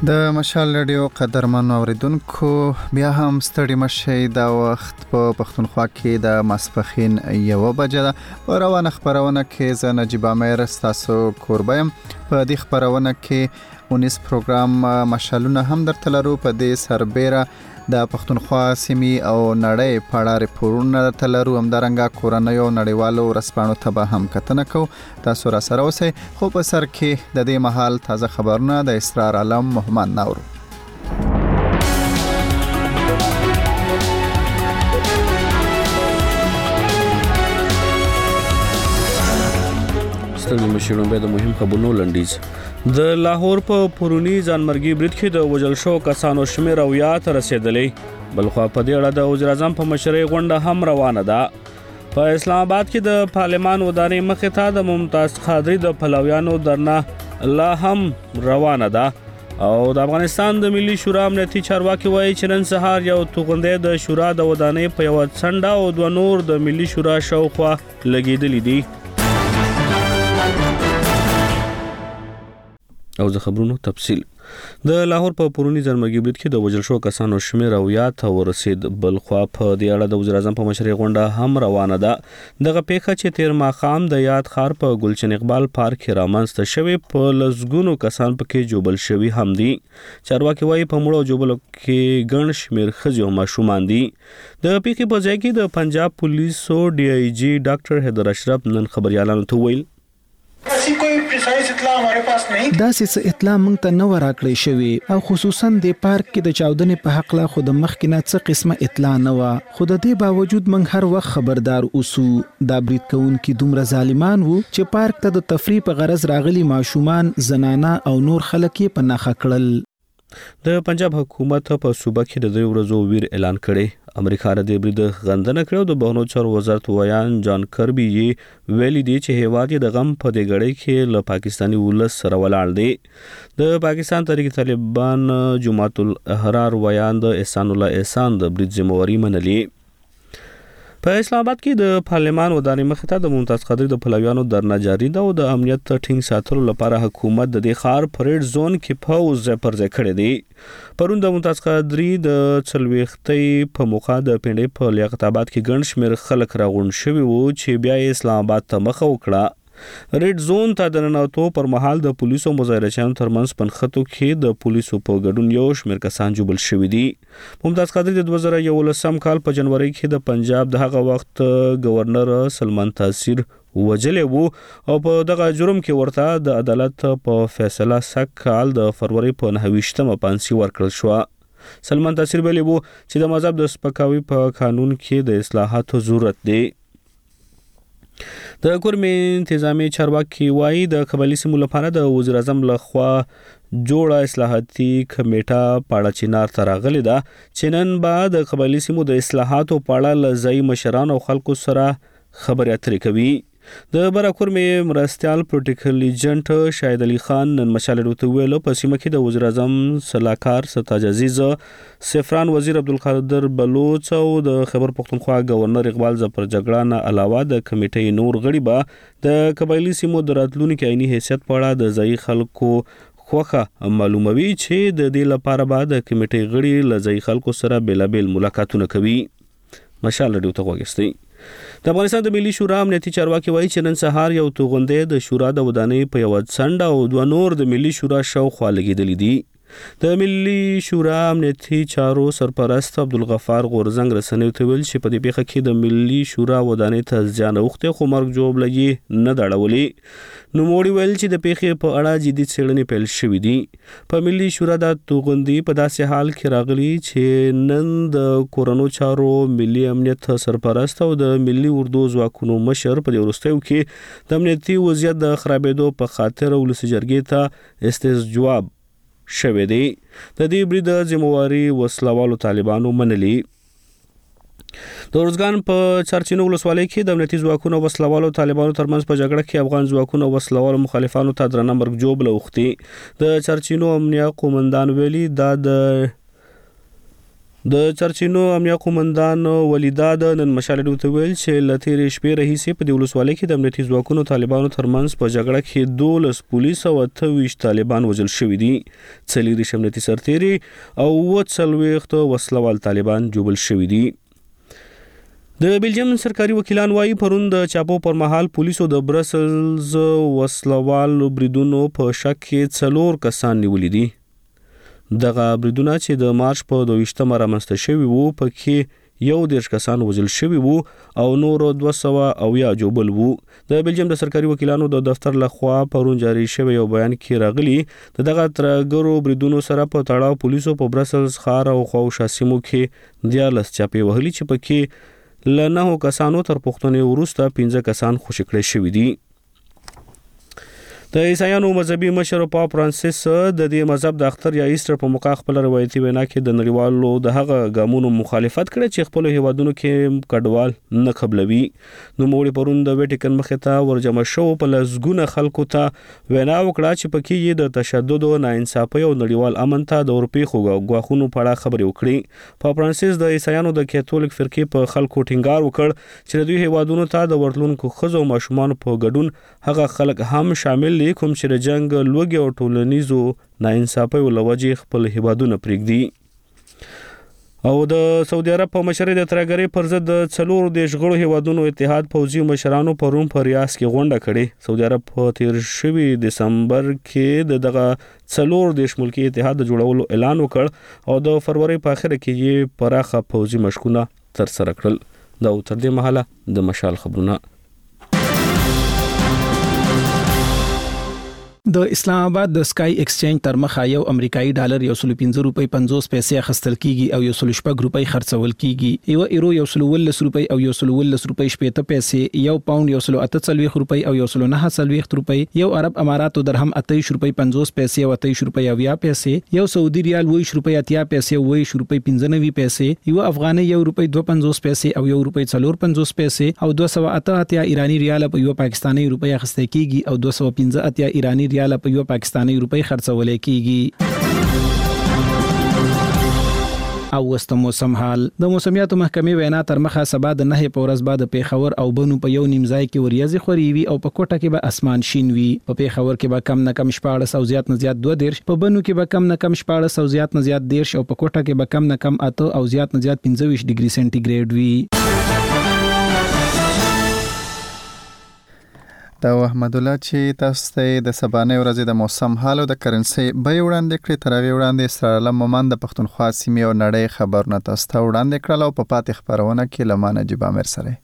د مشال رادیو قدرمن اوریدونکو بیا هم ستړي مشئ دا وخت په پښتونخوا کې د ماسپښین 1 بجه ده. په روانه خبرونه کې زه نجیب امیر ستاسو کوربه یم. په دې خبرونه کې 19 پروګرام مشالونه هم درته لرو. په دې سربېره د پښتونخوا سیمې او نړۍ په اړه ریپورټونه درته لرو. همدارنګه کورنۍ او نړیوالو ورځپاڼو ته به هم کتنه کوو. تاسو را سره اوسئ. خو په سر کې د دې مهال تازه خبرونه د اسرار عالم محمد ناورو. ستړي مشرون به د مهم خبرونو لنډیز. د لاهور په پرونی ځانمرګي برید کې د وژل شو کسانو شمېر 90 ته رسیدلی. بلخو په دې اړه د وزیر اعظم په مشرۍ غونډه هم روانه ده. په اسلام آباد کې د پارلمان ودانۍ مخې ته د ممتاز قادری د پلویانو درنه لا هم روانه ده. او د افغانستان د ملي شورا امنیتي چارواکي وایي چې نن سهار یو توغندې د شورا د ودانۍ په یو څنډه او دوه نور د ملي شورا شاوخوا لګیدلي دي. او زه خبرونو تفصیل. د لاهور په پرونی ځانمرګي برید کې د وژل شو کسانو شمېر 90 ته ورسید. بلخو په دې اړه د وزیر اعظم په مشرۍ غونډه هم روانه ده. دغه پیښه چې تیر ماښام د یاد ښار په ګلشن اقبال پارک کې رامنځته شوې، په لسګونو کسان پکې جوبل شوي هم دي. چارواکي وایي په مړو جوبلو کې ګڼ شمېر ښځې او ماشومان دي. د پیښې په ځای کې د پنجاب پولیسو DIG ډاکټر حیدر اشرف نن خبريالانو ته ویل داسې اطلاع مونږ ته نه ورکړې شوی، او خصوصا د پارک کې د چاودنې په حق لا خود مخکې نه څه قسمه اطلاع نه و. خو د دې باوجود مونږ هر وخت خبردار اوسو. دا برید کوونکي دومره ظالمان وو چې پارک ته د تفریح په غرض راغلي ماشومان، زنانه او نور خلک یې په نښه کړل. د پنجاب حکومت په صوبه کې د 2 ورځو ویر اعلان کړي. امریکا د برید غندنه کړو. د بهرنیو چارو وزارت ویان جان کربي یې ویلي دی چې هیواد یې د غم په دې غړي کې له پاکستاني ولس سره ولاړ دی. د پاکستان تحریک طالبان جماعت الاحرار ویان د احسان الله احسان د برید ذمہواری منلي. په اسلام آباد کې د پارلمان ودانۍ مخې ته د ممتاز قادری د پلویانو درنه جاری ده. او د امنیت ټینګ ساتلو لپاره حکومت د دې ښار پریډ زون کې پوز پر ځای کړی دی. پرون د ممتاز قادری د 40 په موخه د پنډې په لیاقت آباد کې ګڼ شمېر خلک راغونډ شوي وو چې بیا یې اسلام آباد ته مخه وکړه. ریډ زون ته د ننوتو پر مهال د پولیسو مظاهرچیانو ترمنځ پنخته کې د پولیسو په ګډون یو شمېر کسان جوبل شوي دي. ممتاز قادری د 2011 کال په جنوري کې د پنجاب د هغه وخت گورنر سلمان تاثیر وجلې وو، او په دغه جرم کې ورته د عدالت په فیصله سږ کال د فروری په 29 پانسي ورکړل شو. سلمان تاثیر ویلي وو چې د مذهب د سپکاوي په قانون کې د اصلاحاتو ضرورت دی. د کورمي انتظامی چارواکي وایي د قبایلي سیمو لپاره د وزیر اعظم لخوا جوړه اصلاحاتي کمیټه پاړه چینار ته راغلې ده چې نن به د قبایلي سیمو د اصلاحاتو په اړه له ځایي مشرانو او خلکو سره خبرې اترې کوي. د براکورمي مرستیال پروتوکول ایجنټ شاهد علي خان نن مشال ته ویلو په سیمه کې د وزیر اعظم صلاحکار ستاج عزیز، سفران وزیر عبدالقادر بلوچ او د خیبر پختونخوا گورنر اقبال ظفر جګړه نه علاوه د کمیټې نور غړي به د قبایلي سیمو د راتلونکي عیني حیثیت په اړه د ځایي خلکو خوخه معلوموي چې د دې لپاره به د کمیټې غړي له ځایي خلکو سره بیلابیل ملاقاتونه کوي. مشال رادیو ته وګورئ. د افغانستان د ملي شورا امنیتي چارواکي وایي چې نن سهار یو توغندې د شورا د ودانۍ په یو څنډه او دوه نور د ملي شورا شاوخوا لګیدلي دي. د ملي شورا امنیتي چارو سرپرست عبدالغفار غورزنګ رسنیو ته ویل چې په دې پیښه کې د ملي شورا ودانۍ ته زیان اوښتی، خو مرګ جوړ لګي نه دا اړولي. نوموړي ویل چې د پیښې په اړه جدي څېړنې پیل شوې دي. په ملي شورا د توغندي په داسې حال کې راغلي چې نن د کورنو چارو ملي امنیت سرپرست او د ملي اردو ځواکونو مشر په دې وروستیو کې د امنیتي وضعیت د خرابېدو په خاطر ولسي جرګې ته استجواب شوی دی. د دې برید ذمہواری وسلوالو طالبانو منلي. د ارزګان په چارچینو ولسوالۍ کې د امنیتي ځواکونو وسلوالو طالبانو ترمنځ په جګړه کې افغان ځواکونو وسلوالو مخالفانو ته درنه مرګ جوړه اوښتي. د چارچینو امنیه قومندان ویلي دا د د چرچینو امنیه قومندان ولیداد نن مشال ډیو ویل چې لتهری شپې رئیس په د ولسوالۍ کې د امنیتي ځواکونو طالبانو ترمنځ په جګړه کې 12 پولیس او 28 طالبان وژل شوي دي. 4 امنیتي سرتیري او 40 وسلوال طالبان جوړل شوي دي. د بلجیم سرکاري وکیلان وايي پرون د چاپو پر مهال پولیسو د برسلز وسلوال بریدونو په شک کې 4 کسان نیولې دي. دغه بریدونه چې د مارچ په 22 رامنځته شوي وو پکې 11 کسان وژل شوي وو او نور 200 جوبل وو. د بلجیم د سرکاري وکیلانو د دفتر لخوا پرون جاری شوی یو بیان کې راغلي دغه ترګرو بریدونو سره په تړاو پولیسو په برسلز ښار او خواوشا سیمو کې 14 چاپې وهلي چې پکې له 9 کسانو تر پوښتنې وروسته 15 کسان خوشي کړي شوي دي. د عیسایانو مذهبي مشر پاپ فرانسیس د دې مذهب د اختر یا ایسټر په موقع خپل روایتي وینا کې د نړیوالو د هغه ګامونو مخالفت کړي چې خپل هیوادونو کې کډوال نه قبلوي. نو موږ پرون د ویټیکن مخې ته ورجمع شو په لزګونه خلکو ته وینا وکړه چې پکې یې د تشدد او ناانصافۍ او نړیوال امن ته د اروپای غواخونو په اړه خبرې وکړي. پاپ فرانسیس د عیسایانو د کاتولیک فرقې په خلکو ټینګار وکړ چې د دوی هیوادونو ته د ورتلونکو ښځو او ماشومان په ګډون هغه خلک هم شامل کوم چې د جنگ لوګي او ټولنیزو ناانصافۍ ولوجې خپل هیوادونه پرېږدي. او د سعودي عرب په مشرۍ د ترهګرۍ پر ضد د 4 غړو هیوادونو اتحاد پوځي مشرانو پرون په ریاض کې غونډه کړې. سعودي عرب په تیر شوي دسمبر کې دغه 4 ملکي اتحاد د جوړولو اعلان وکړ او د فروری په اخر کې یې پراخه پوځي مشقونه تر سره کړل. دا تر دې مهاله د مشال خبرونه. د اسلام آباد د سکای ایکسچینج تر مخه یو امریکایي ډالر 115 روپۍ 50 پیسې اخیستل کیږي او 116 روپۍ خرڅول کیږي. یو ایرو 112 روپۍ او 112 روپۍ 80 پیسې، یو پاوند 148 روپۍ او 149 روپۍ، یو عرب اماراتو درهم 28 روپۍ 50 پیسې او 28 روپۍ 90 پیسې، یو سعودي ریال 20 روپۍ 80 پیسې او 20 روپۍ 95 پیسې، یو افغاني 1 روپۍ 250 پیسې او 1 روپۍ 450 پیسې او 288 ایرانی ریال په یو پاکستانی روپۍ اخیستل کیږي او 215 ایرانی ریال په یو پاکستانی روپۍ خرڅول کیږي. او وست موسم حال. د موسمیاتو محکمې وینا تر مخه سبا د 9 په ورځ بعد پیښور او بنو په یو نیم ځای کې وریځي خوري وي او په کوټه کې به اسمان شین وي. په پیښور کې به کم نه کم 14 او زیات نه زیات 2 په بنو کې به کم نه کم 14 او زیات نه زیات 10 او په کوټه کې به کم نه کم 8 او زیات نه زیات 25 ډیګري سنټیګریډ وي. دا احمد الله چې تاسو ته د سبانه ورځې د موسم حال او د کرنسي به وړاندې کړی تر وړاندې اسرائیل مومن د پښتونخوا سیمې او نړۍ خبرونه تاسو ته وړاندې کړل او په پاتې خبرونه کې لمانه جبا مر سره.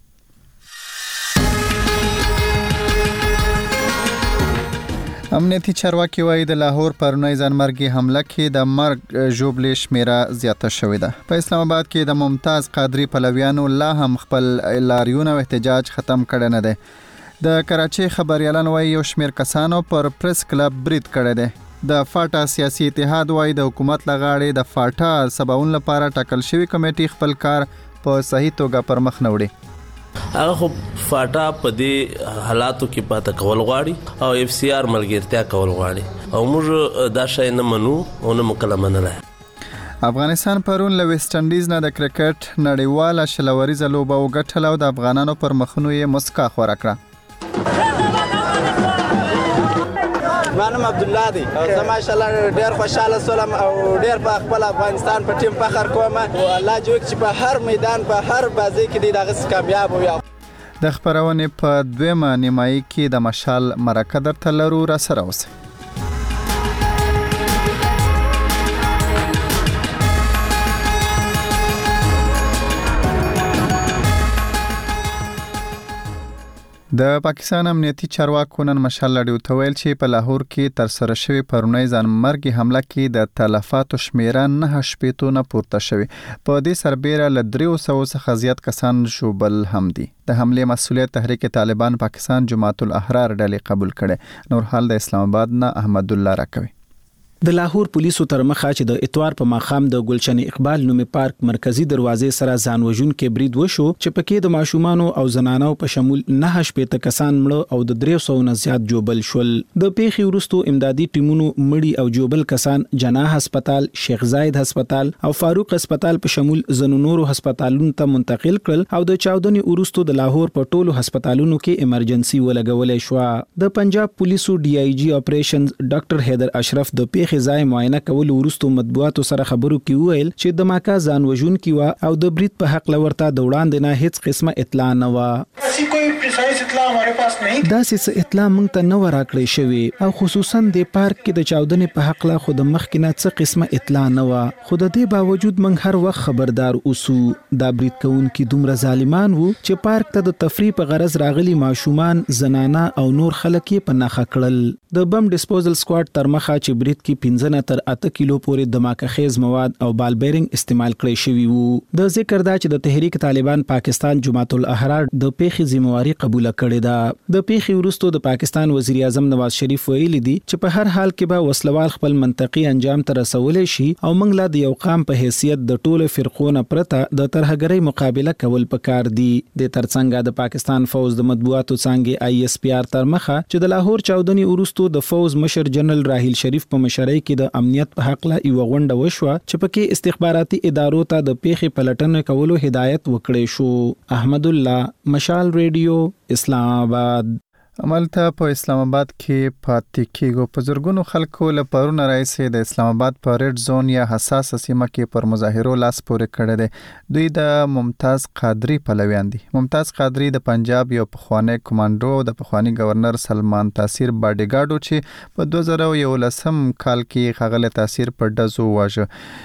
امنیتي چارواکي وایي د لاهور پرونی ځانمرګي حمله کې د مرګ جوړلې شمیره زیاته شوې ده. په اسلام آباد کې د ممتاز قادری پلویانو لا هم خپل لاریون او احتجاج ختم کړي نه دي. د کراچۍ خبريالان وایي یو شمېر کسانو پر پریس کلب برید کړی دی. د فاټا سیاسي اتحاد وایي د حکومت لغاړي د فاټا سباون لپاره ټاکل شوی کمیټې خپل کار په صحیح توګه پر مخ نه وړي. هغه خو فاټا په دې حالاتو کې پاته کول غواړي او اف سی آر ملګرتیا کول غواړي او موږ دا شی نه منو او نه مکلمه نه لای. افغانستان پرون له ویسټ انډیز نه د کرکټ نړیواله شلوریزه لوبه وګټله او د افغانانو پر مخونو یې مسکا خورا کړه. مانم عبد الله دی او زما ماشاءالله ډیر خوشاله سولم او ډیر په خپل افغانستان په ټیم فخر کوم او الله جوړ چې په هر میدان په هر بازي کې دی دغه کامیاب وي. د خبرونه په دویمه نیمایي کې د مشال مرکه درته لرو را سره اوسه. د پاکستان امنیتي چارواکو نن مشال لړیو ته ویل چې په لاهور کې تر سره شوی پرونی ځانمرګي حمله کې د تلفاتو شمیره 9 شپېتو نه پورته شوی. په دې سربېره له 300 څخه زیات کسان شوبل هم دي. د حمله مسؤلیت تحریک طالبان پاکستان جماعت الاحرار ډلې قبول کړي. نور حال د اسلام آباد نه احمد الله راکوي. د لاهور پولیسو تر مخه چې د اتوار په ماخام د گلشن اقبال نومي پارک مرکزی دروازې سره ځان وژونکي برید وشو چې پکې د ماشومانو او زنانو په شمول 9 کسان مړه او د 300 نه زیات جوبل شول. د پیښې وروسته امدادي ټیمونو مړي او جوبل کسان جناح هسپتال، شیخ زاید هسپتال او فاروق هسپتال په شمول زنو نورو هسپتالونو ته منتقل کړل او د چاودنې وروسته د لاهور په ټولو هسپتالونو کې ایمرجنسي ولګولې شو. د پنجاب پولیسو ډي آی جی اپریشنز ډاکټر حیدر اشرف د پیښې ځای معاینه کول وروسته مطبوعاتو سره خبرو کې وویل چې د ماکا ځان وژونکي و او د برید په حق لورته د وړاندې نه هیڅ قسمه اطلاع نه و. داسې اطلاع موږ ته نه ورکړې شوې او خصوصا د پارک کې د چاودنې په حق له خود مخکینه څه قسمه اطلاع نه و. خو د دې باوجود موږ هر وخت خبردار اوسو. دا برید کوونکي دومره ظالمان وو چې پارک ته د تفریح په غرض راغلي ماشومان، زنانه او نور خلک یې په نخښه کړل. د بم ډیسپوزل سکواډ تر مخه چې برید کې 15 تر 8 کیلو پورې دماکه خیز مواد او بال بیرنګ استعمال کړی شوی وو. د ذکر دا چې د تحریک طالبان پاکستان جماعت الاحرار د پیښې ذمہواری قبول کړې ده. د پیښې وروسته د پاکستان وزیر اعظم نواز شریف ویلي دي چې په هر حال کې به وسلوال خپل منطقي انجام ته رسولې شي او موږ لا د یو قام په حیثیت د ټولو فرقو نه پرته د ترهګرۍ مقابله کول پکار دي. د ترڅنګ د پاکستان فوج د مطبوعاتو څنګه آی اس پی آر تر مخه چې د لاهور چاودنې وروسته د فوج مشر جنرال راحیل شریف په مشرۍ کې د امنیت په حق له یو غونډه وشوه چې پکې استخباراتي ادارو ته د پیښې پلټنې کولو هدایت وکړی شو. احمد الله، مشال ریډیو، اسلام آباد. عملته په اسلام آباد کې پاتې کېږو. په زرګونو خلکو له پرونه راځي د اسلام آباد په ریډ زون یا حساس سیمه کې پر مظاهرو لاس پورې کړی دی. دوی د ممتاز قادری پلویان دي. ممتاز قادری د پنجاب یو پخوانی کمانډو او د پخوانی گورنر سلمان تاثیر باډي ګارډو چې په 2011 کال کې ښاغلی تاثیر په ډزو واژه.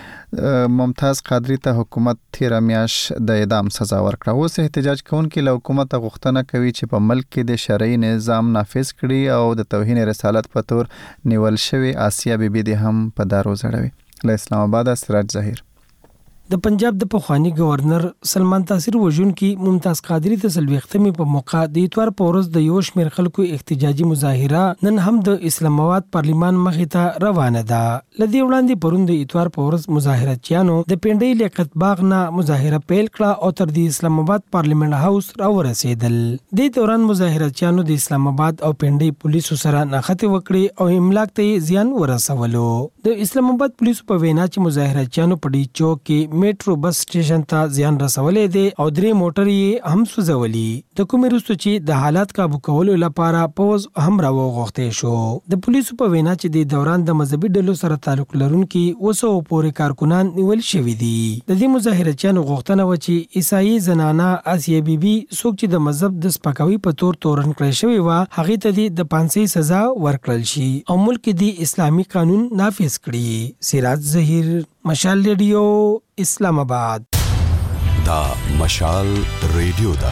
ممتاز قادری ته حکومت تیر میاش د اعدام سزا ورکړه. اوس احتجاج کوونکي له حکومت غوښتنه کوي چې په ملک کې د شرعي نظام نافذ کړي او د توهین رسالت په تور نیول شوی آسیا بیبي دي هم په دارو زړوي. له اسلام آباد سراج ظاهر. د پنجاب د پخوانی گورنر سلمان تاثیر وژونکي ممتاز قادری ته سلويختمي په موقع د اتوار په ورځ د یو شمېر خلکو احتجاجي مظاهره نن هم د اسلام آباد پارلیمان مخې ته روانه ده. لدی وړاندې پرون د اتوار په ورځ مظاهراتچیانو د پنډۍ لیاقت باغ نه مظاهره پیل کړه او تر د اسلام آباد پارلیمان هاوس راورسېدل. د دوران مظاهراتچیانو د اسلام آباد او پنډۍ پولیسو سره نښتې وکړې او املاک ته زیان ورسولو. د اسلام آباد پولیسو په وینا چې مظاهراتچیانو په ډي چوک کې میټرو بس سټیشن ته زیان رسولې دي او 3 موټر یې هم سوځولي. د کومې وروسته چې د حالات قابو کولو لپاره پوز هم راوغوښتې شو. د پولیسو په وینا چې د دوران د مذهبي ډلو سره تعلق لرونکي وسو پورې کارکونان نیول شوي دي. د دې مظاهرچیانو غوښتنه و چې عیسائی زنانه آسیا بیبي څوک چې د مذهب د سپکاوي په تور تورن کړی شوی و هغه ته د پانسۍ سزا ورکړل شي او ملک د اسلامي قانون نافذ کړي. سراج ظهیر، مشال ریډیو، اسلام آباد. دا مشال ریډیو دا.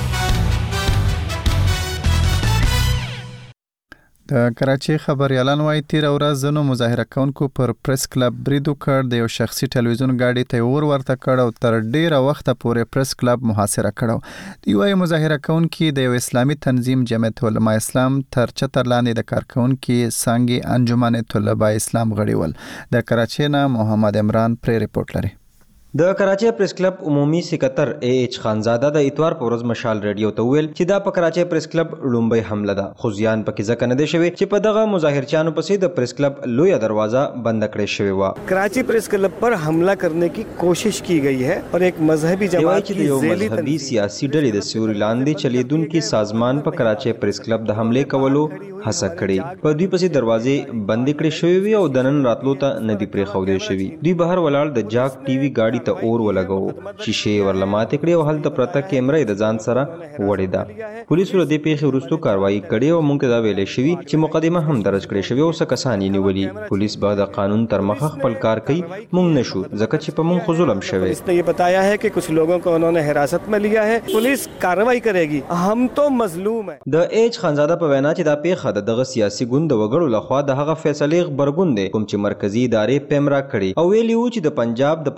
د کراچي خبريالان وايي تیر ورځ زنو مظاهره کوونکو پر پریس کلب برید وکړ. د یو شخصي ټلویزیون گاډي ته ورته کړ او تر ډیره وخت پورې پریس کلب محاصره کړو. دی وايي مظاهره کوونکي د یو اسلامي تنظیم جمعیت علماء اسلام تر چتر لاندې د کارکونکو څنګه انجمن طلبه اسلام غړي ول. د کراچي نه محمد عمران پر ریپورت لري. د کراچي پریس کلب عمومي سکرټر اے ایچ خانزاده د اتوار په ورځ مشال ریډیو ته ویل چې دا په کراچي پریس کلب لومبي حمله ده. خو ځان پکې ځکه نه دی شوی چې په دغه مظاهرچیانو پسې د پریس کلب لوی دروازه بند کړې شوی و. کراچي پریس کلب پر حمله کرنے کی کوشش کی گئی ہے اور ایک مذهبي جماعت کی ذیلی سیاسي ډلې د سیوري لاندې چلیدونکو سازمان په کراچي پریس کلب د حمله کولو هڅه کړې. په دوی پسې دروازې بند کړې شوی وي او د نن راتلو ته نه دی پرې خودې شوی. دوی بهر ولاړ د جاک ټي وي گاډي ته اور ولګو، شیشې ورلمات کړې او هلته پرته کیمرې د ځان سره وړې ده. پولیسو د پیښې وروسته کاروایی کړې او موږ ته ویلې شوی چې مقدمه هم درج کړې شوی او څه کسان یې نیولي. پولیس به د قانون تر مخه خپل کار کوي. موږ نشو ځکه چې په موږ ظلم شوی. اس نے یہ بتایا ہے کہ کچھ لوگوں کو انہوں نے حراست میں لیا ہے، پولیس کارروائی کرے گی، ہم تو مظلوم ہیں. د ایچ خانزاده په وینا چې دا پیښه دغه سیاسي ګوند وګړو لخوا د هغه فیصلې خبرګون دی کوم چې مرکزی ادارې پیمرا کړي او ویلی و چې د پنجاب د پخوانی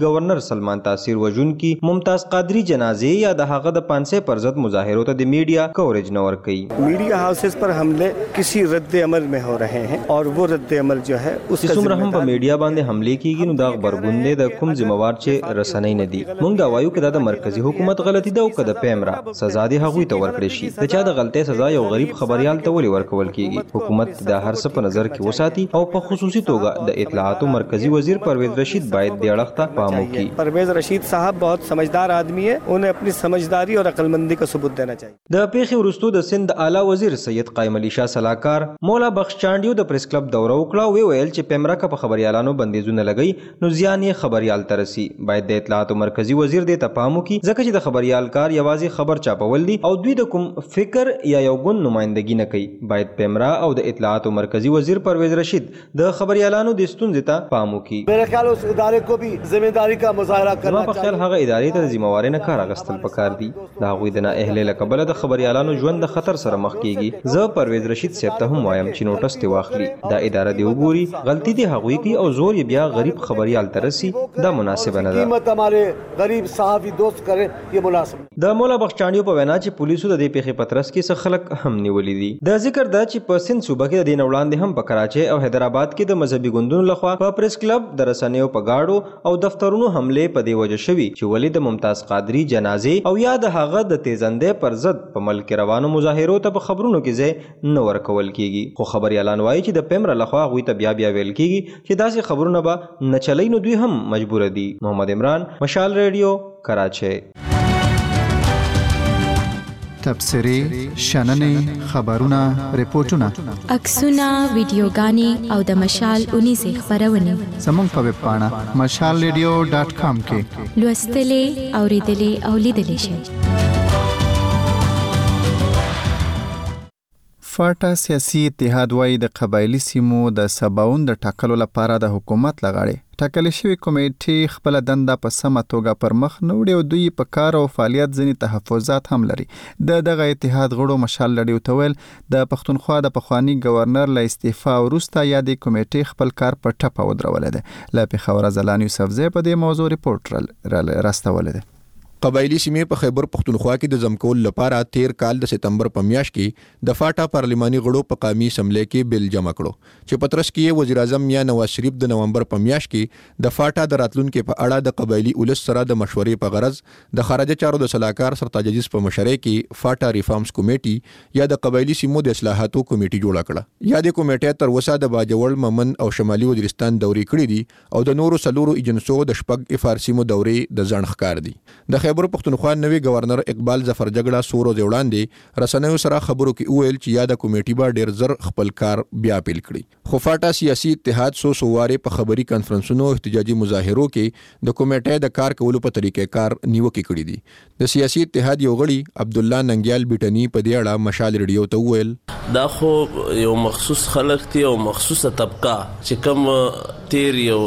گورنر سلمان تاثیر وژونکي ممتاز قادری جنازې یا د هغه د 500 پر ضد مظاهرو ته د میډیا کوریج نه ورکوي. Media houses पर हमले किसी रद्द अमल में हो रहे हैं और वो रद्द अमल जो है उसका څومره هم په میډیا باندې حمله کیږي نو دا خبرګون دی د کوم ذمہوار چې رسنۍ نه دي. موږ دا وایو کدا د مرکزی حکومت غلطي ده او کدا پیمرا سزا دی هغوی ته ورکړي شي. د چا د غلطۍ سزا یو غریب خبريال ته ولې ورکول کیږي؟ حکومت دا هر څه په نظر کې وساتي او په خصوصي توګه د اطلاعاتو مرکزی وزیر پرویز رشید باید دې اړخ ته پام وکړي. پرویز رشید صاحب बहुत समझदार आदमी है, उन्हें अपनी समझदारी और अक्लमंदी का सबूत देना चाहिए. د پیښې وروسته د سند اعلی وزیر سید قائم علي شاه سلاکار مولا بخش چانډیو د پریس کلب دوره وکړه. ویل چې پیمرا کا په خبريالانو بندیزونه لګي نو زیان یې خبريال ترسي. باید د اطلاعاتو مرکزی وزیر دې ته پام وکړي ځکه چې د خبريال کار یوازې خبر چاپول دي او دوی د کوم فکر یا یو ګوند نمائندګي نه کوي. باید پیمرا او د اطلاعاتو مرکزی وزیر پرویز رشید د خبريالانو د ستونزې ته پام وکړي. میرے خیال اس ادارے کو بھی ذمہ داری کا مظاہرہ کرنا چاہیے. په خیال هغه ادارې ته ذمہواري نه کار اغستل پکار دي. دا غوي د نه اهل لقبل د خبريالانو ژوند د خطر سره مخ کیږي. زه پرویز رشید صاحب ته هم وایم چې نوټس ته واخلي. دا اداره دی وګوري غلطی دی هغوی کی او زور یې بیا غریب خبريال ترسي. دا مناسب نه ده. قیمت ہمارے غریب صحافی دوست کرے یہ مناسب. د مولا بخش چانډیو په وینا چې پولیسو د دې پیښې پترس کې څه خلک هم نیولې دي. د ذکر دا چې په سند صوبه کې د دین وړاندې هم په کراچۍ او حیدرآباد کې د مذهبي ګوندونو لخوا په پریس کلب د رسنیو په گاډو او دفترونو حمله په دی وجه شوی چې ولید ممتاز قادری جنازې او یا د هغه د تیزندې پر ضد په ملک روانو مظاهرو ته په خبرونو کې ځای نه ورکول کیږي. خو خبريالان وایي چې د پیمرا لخوا غوي ته بیا ویل کیږي چې داسې خبرونه به نه چلای نو دوی هم مجبور دي. محمد عمران، مشال ریډیو، کراچۍ. تبصری، شننې، خبرونه، ریپورتونه، عکسونه، ویډیوګانې او د مشال 19 خبرونه زموږ په ویب پاڼه mashalradio.com کې لوستلې، اوریدلې او لیدلې شئ. فاټا سیاسي اتحاد وايي د قبایلی سیمو د سباوند د ټاکلو لپاره د حکومت لغړې ټاکل شوی کمیټې خپل دنده په سمه توګه پر مخ نه وړي او دوی په کار او فعالیت ځینې تحفظات هم لري. دغه اتحاد غړو مشال لړیو ته ویل د پښتونخوا د پخوانی گورنر له استعفا وروسته یادې کمیټې خپل کار په ټپه ودرولې ده. له پېښور زلان یوسفزی په دې موضوع ریپورت راستولې ده. قبایلی سیمې په خیبر پختونخوا کې د زمکول لپاره 13 کال د سپتمبر په میاشت کې د فاټا پارلماني غړو په قومي اسمبلی کې بل جمع کړو چې پترس کې وزیر اعظم یا نواز شریف د نومبر په میاشت کې د فاټا د راتلونکو په اړه د قبایلی اولس سره د مشورې په غرض د خارجه چارو د سلاکار سرتاج عزیز په مشرۍ کې فاټا ریفارمز کمیټي یا د قبایلی سیمو د اصلاحاتو کمیټي جوړه کړه. یا د کمیټې تر وسه د باجوړ ممن او شمالي وزیرستان دورې کړې دي او د نورو سلورو ایجنسو د شپږ افارسیمو دورې د ځان ښکار دي. د خیبر پختونخوا نوی گورنر اقبال ظفر جګړه سورو وړاندې رسنیو سره خبرو کې وویل چې یاده کمیټي به ډیر زر خپل کار بیا پیل کړي. خو فاټا سیاسي اتحاد سووارې په خبري کانفرنسونو احتجاجي مظاهرو کې د کمیټې د کار کولو په طریقې کار نیوکه کړې دي. د سیاسي اتحاد یو غړي عبد الله ننګیال بیٹنی په دې اړه مشال ریډیو ته وویل دا خو یو مخصوص خلک دي او مخصوصه طبقه چې کوم تیر یو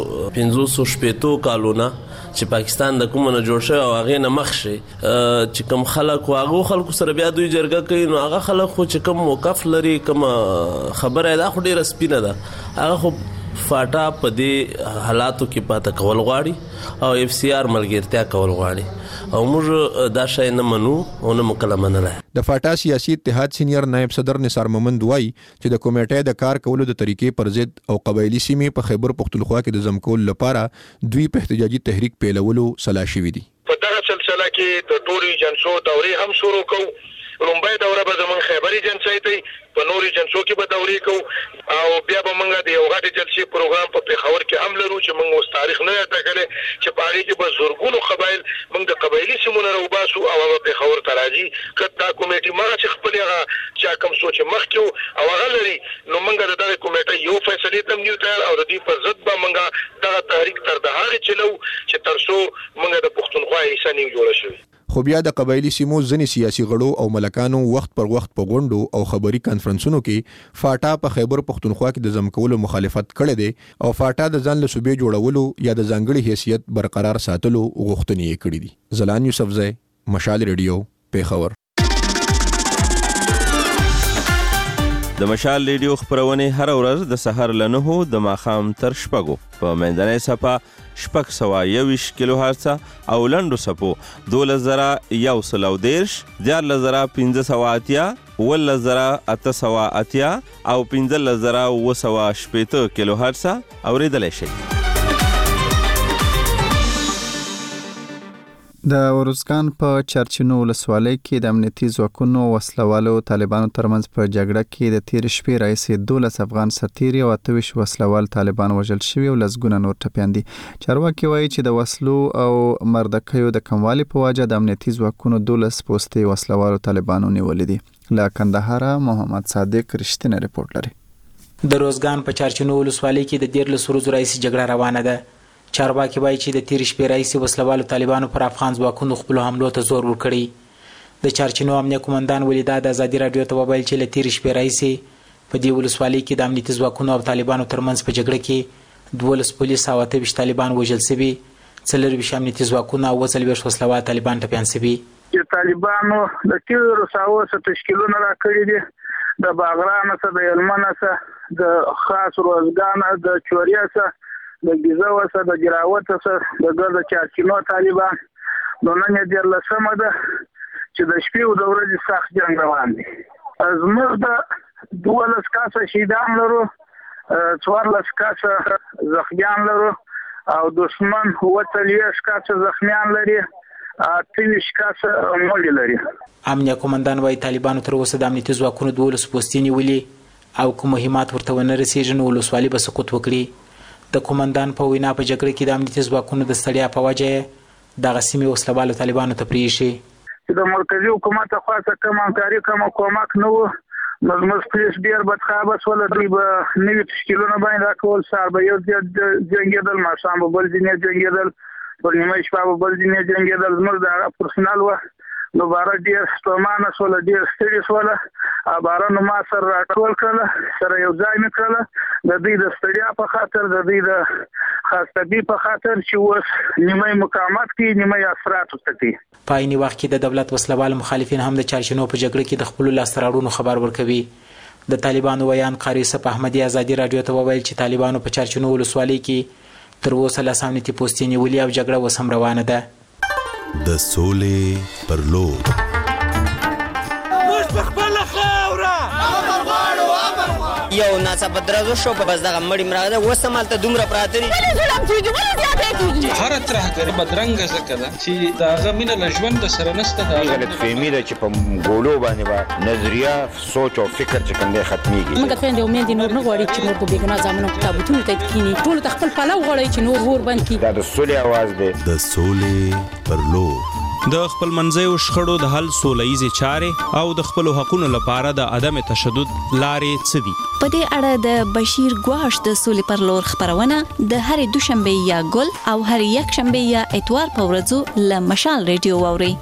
500 کالونه چې پاکستان د کومه جوړ شوی او هغه نه مخ شي چې کوم خلک واغو خلکو سره بیا دوی جرګه کوي نو هغه خلک خو چې کوم موقف لري کوم خبره ده خو ډیره سپینه ده هغه خو فاټا په دې حالاتو کې پاته کول غواړي او اف سی آر ملګرتیا کول غواړي او موږ دا شای نه منو او نه مکلمه نه لای. د فاټا سیاسي اتحاد سینیئر نائب صدر نثار محمد وای چې د کمیټې د کار کولو د طریقې پر ضد او قبایلی سیمې په خیبر پختونخوا کې د زمکول لپاره دوی په احتجاجي تحریک پیلولو سلا شوی دي. په دغه سلسله کې د ټولو جنسو دورې هم شروع کوو. لومبای دوره به زمون خیبري جنسای ته په نوري جنسو کې به دورې کوو او بیا به موږ د یو غټ جلسې پروګرام په پیښور کې هم لرو چې موږ اوس تاریخ نه ټاکلې چې په اړه کې به زورګونو قبایل موږ د قبایلی سیمونو راوباسو او په پیښور ته راځي کله کمیټي ما چې خپل هغه چې کوم سوچ مخکیو او هغه لري نو موږ د دغه کمیټې یو فیصله تم نیو تر او د دې پر ضد به موږ دغه تحریک تر دهه چلو چې ترسو موږ د پښتونخوا حصہ نیو جوړ شو. خو بیا د قبایلی سیمو ځینې سیاسي غړو او ملکانو وخت پر وخت په غونډو او خبري کانفرنسونو کې فاټا په خیبر پختونخوا کې د زمکولو مخالفت کړې دي او فاټا د ځان له صوبې جوړولو یا د ځانګړي حیثیت برقرار ساتلو غوښتنې یې کړې دي. زلان یوسفزی، مشال ریډیو، پیښور. د مشال ریډیو خپرونې هر ورځ د سحر له 9 د ماښام تر 6 په منځنۍ صفحه 621 کیلو هرتز او لنډو صفحو 12130 14580 11880 او 15780 کیلو هرتز اوریدلای شئ. د ورزګان په چرچینو ولسوالۍ کې د امنیتي ځواکونو وسلوالو طالبانو ترمنځ په جګړه کې د تیر شپې راهیسې 12 افغان سرتیري او 28 وسلوال طالبان وژل شوي او لسګونه نور ټپیان دي. چارواکي وایي چې د وسلو او مردکیو د کموالي په وجه د امنیتي ځواکونو 12 پوستې وسلوالو طالبانو نیولې دي. له کندهار محمد صادق رښتینی رپورټ لري. د روزګان په چرچینو ولسوالۍ کې د 13 ورځو راهیسې جګړه روانه ده. چارواکي وایي چې د تیر شپې راهیسې وسلوالو طالبانو پر افغان ځواکونو خپل حملو ته زور ورکړی. د چرچینو امنیه قومندان ولیداد ازادي رادیو ته وویل چې له تیر شپې راهیسې په دې ولسوالۍ کې د امنیتي ځواکونو او طالبانو ترمنځ په جګړه کې 12 پولیس او 28 طالبان وژل شوي، 40 امنیتي ځواکونه او 40 وسلوال طالبان ټپیان شوي. چې طالبانو د تیرو ساوو څخه تشکیلونه راکړي دي، د باغران څخه، د هلمند څخه، د خاص روزګان، د چوریا څخه، د ګیزو څخه، د جراوت څخه، د ګرد چارچینو طالبان. نو نن یې 14مه ده چې د شپې او د ورځې سخت جنګ روان دی. زموږ د 12 کسه شهیدان لرو، 14 کسه زخمیان لرو او دشمن 40 کسه زخمیان لري، 23 کسه مړي لري. امنیه قومندان وايي طالبانو تر اوسه د امنیتي ځواکونو 12 پوستې نیولې او کوم مهمات ورته ونه رسیږي نو ولسوالي به سقوط وکړي. د قومندان په وینا په جګړه کې د امنیتي ځواکونو د ستړیا په وجه دغه سیمې وسلوالو طالبانو ته پریښي. د مرکزي حکومت خاصه کوم همکاري کوم کومک نه و، مزمز پولیس ډیر بدخابه سول، دوی به نوي تشکیلونه باندې راکول، سار به یو جنګېدل، ماښام به بل ځینې جنګېدل، پر نیمه شپه به بل ځینې جنګېدل. زموږ د هغه پرسنل وه نو باره ډېر ستومانه سوله، ډېر ستړي سوله. بارانو ما سره راټول کړله، سره یو ځای مې کړله د دوی د ستړیا په خاطر، د دوی د خاصتګي په خاطر چې اوس نیمه مقاومت کوي، نیمه اثرات ورته کوي. په عیني وخت کې د دولت وسلوال مخالفین هم د چارچینو په جګړه کې د خپلو لاسته راوړنو خبر ورکوي. د طالبانو ویان قاری یوسف احمدي ازادي رادیو ته وویل چې طالبانو په چارچینو ولسوالۍ کې تر اوسه 10 امنیتي پوستې نیولې او جګړه اوس هم روانه ده. د سولې پر لور یو ناڅاپه درزو شو په بس دغه مړی مراغه اوس هم هلته دومره پراته دي. هره ترهګر بدرنګه ځکه ده چې د هغه مینه له ژونده سره نشته. د غلطفهمي ده چې په ګولو باندې به نظریه، سوچ او فکر چې کوم دی ختمیږي. موږ خویندې او میندې نور نه غواړي چې نور په بېګناه زامنو په تابوتونو ته کښېني. ټولو ته خپل پلو غواړي چې نور اور بند کړي. دا د سولې اواز دی. د سولې پر لور د خپل منځیو شخړو د حل سولهییزې چارې او د خپلو حقونو لپاره د عدم تشدد لارې څه دي؟ په دې اړه د بشیر ګواش د سولې پر لور خبرونه د هرې دوشنبه یا ګل او هر یک شنبه یا اتوار په ورځو له مشال ریډیو واورئ.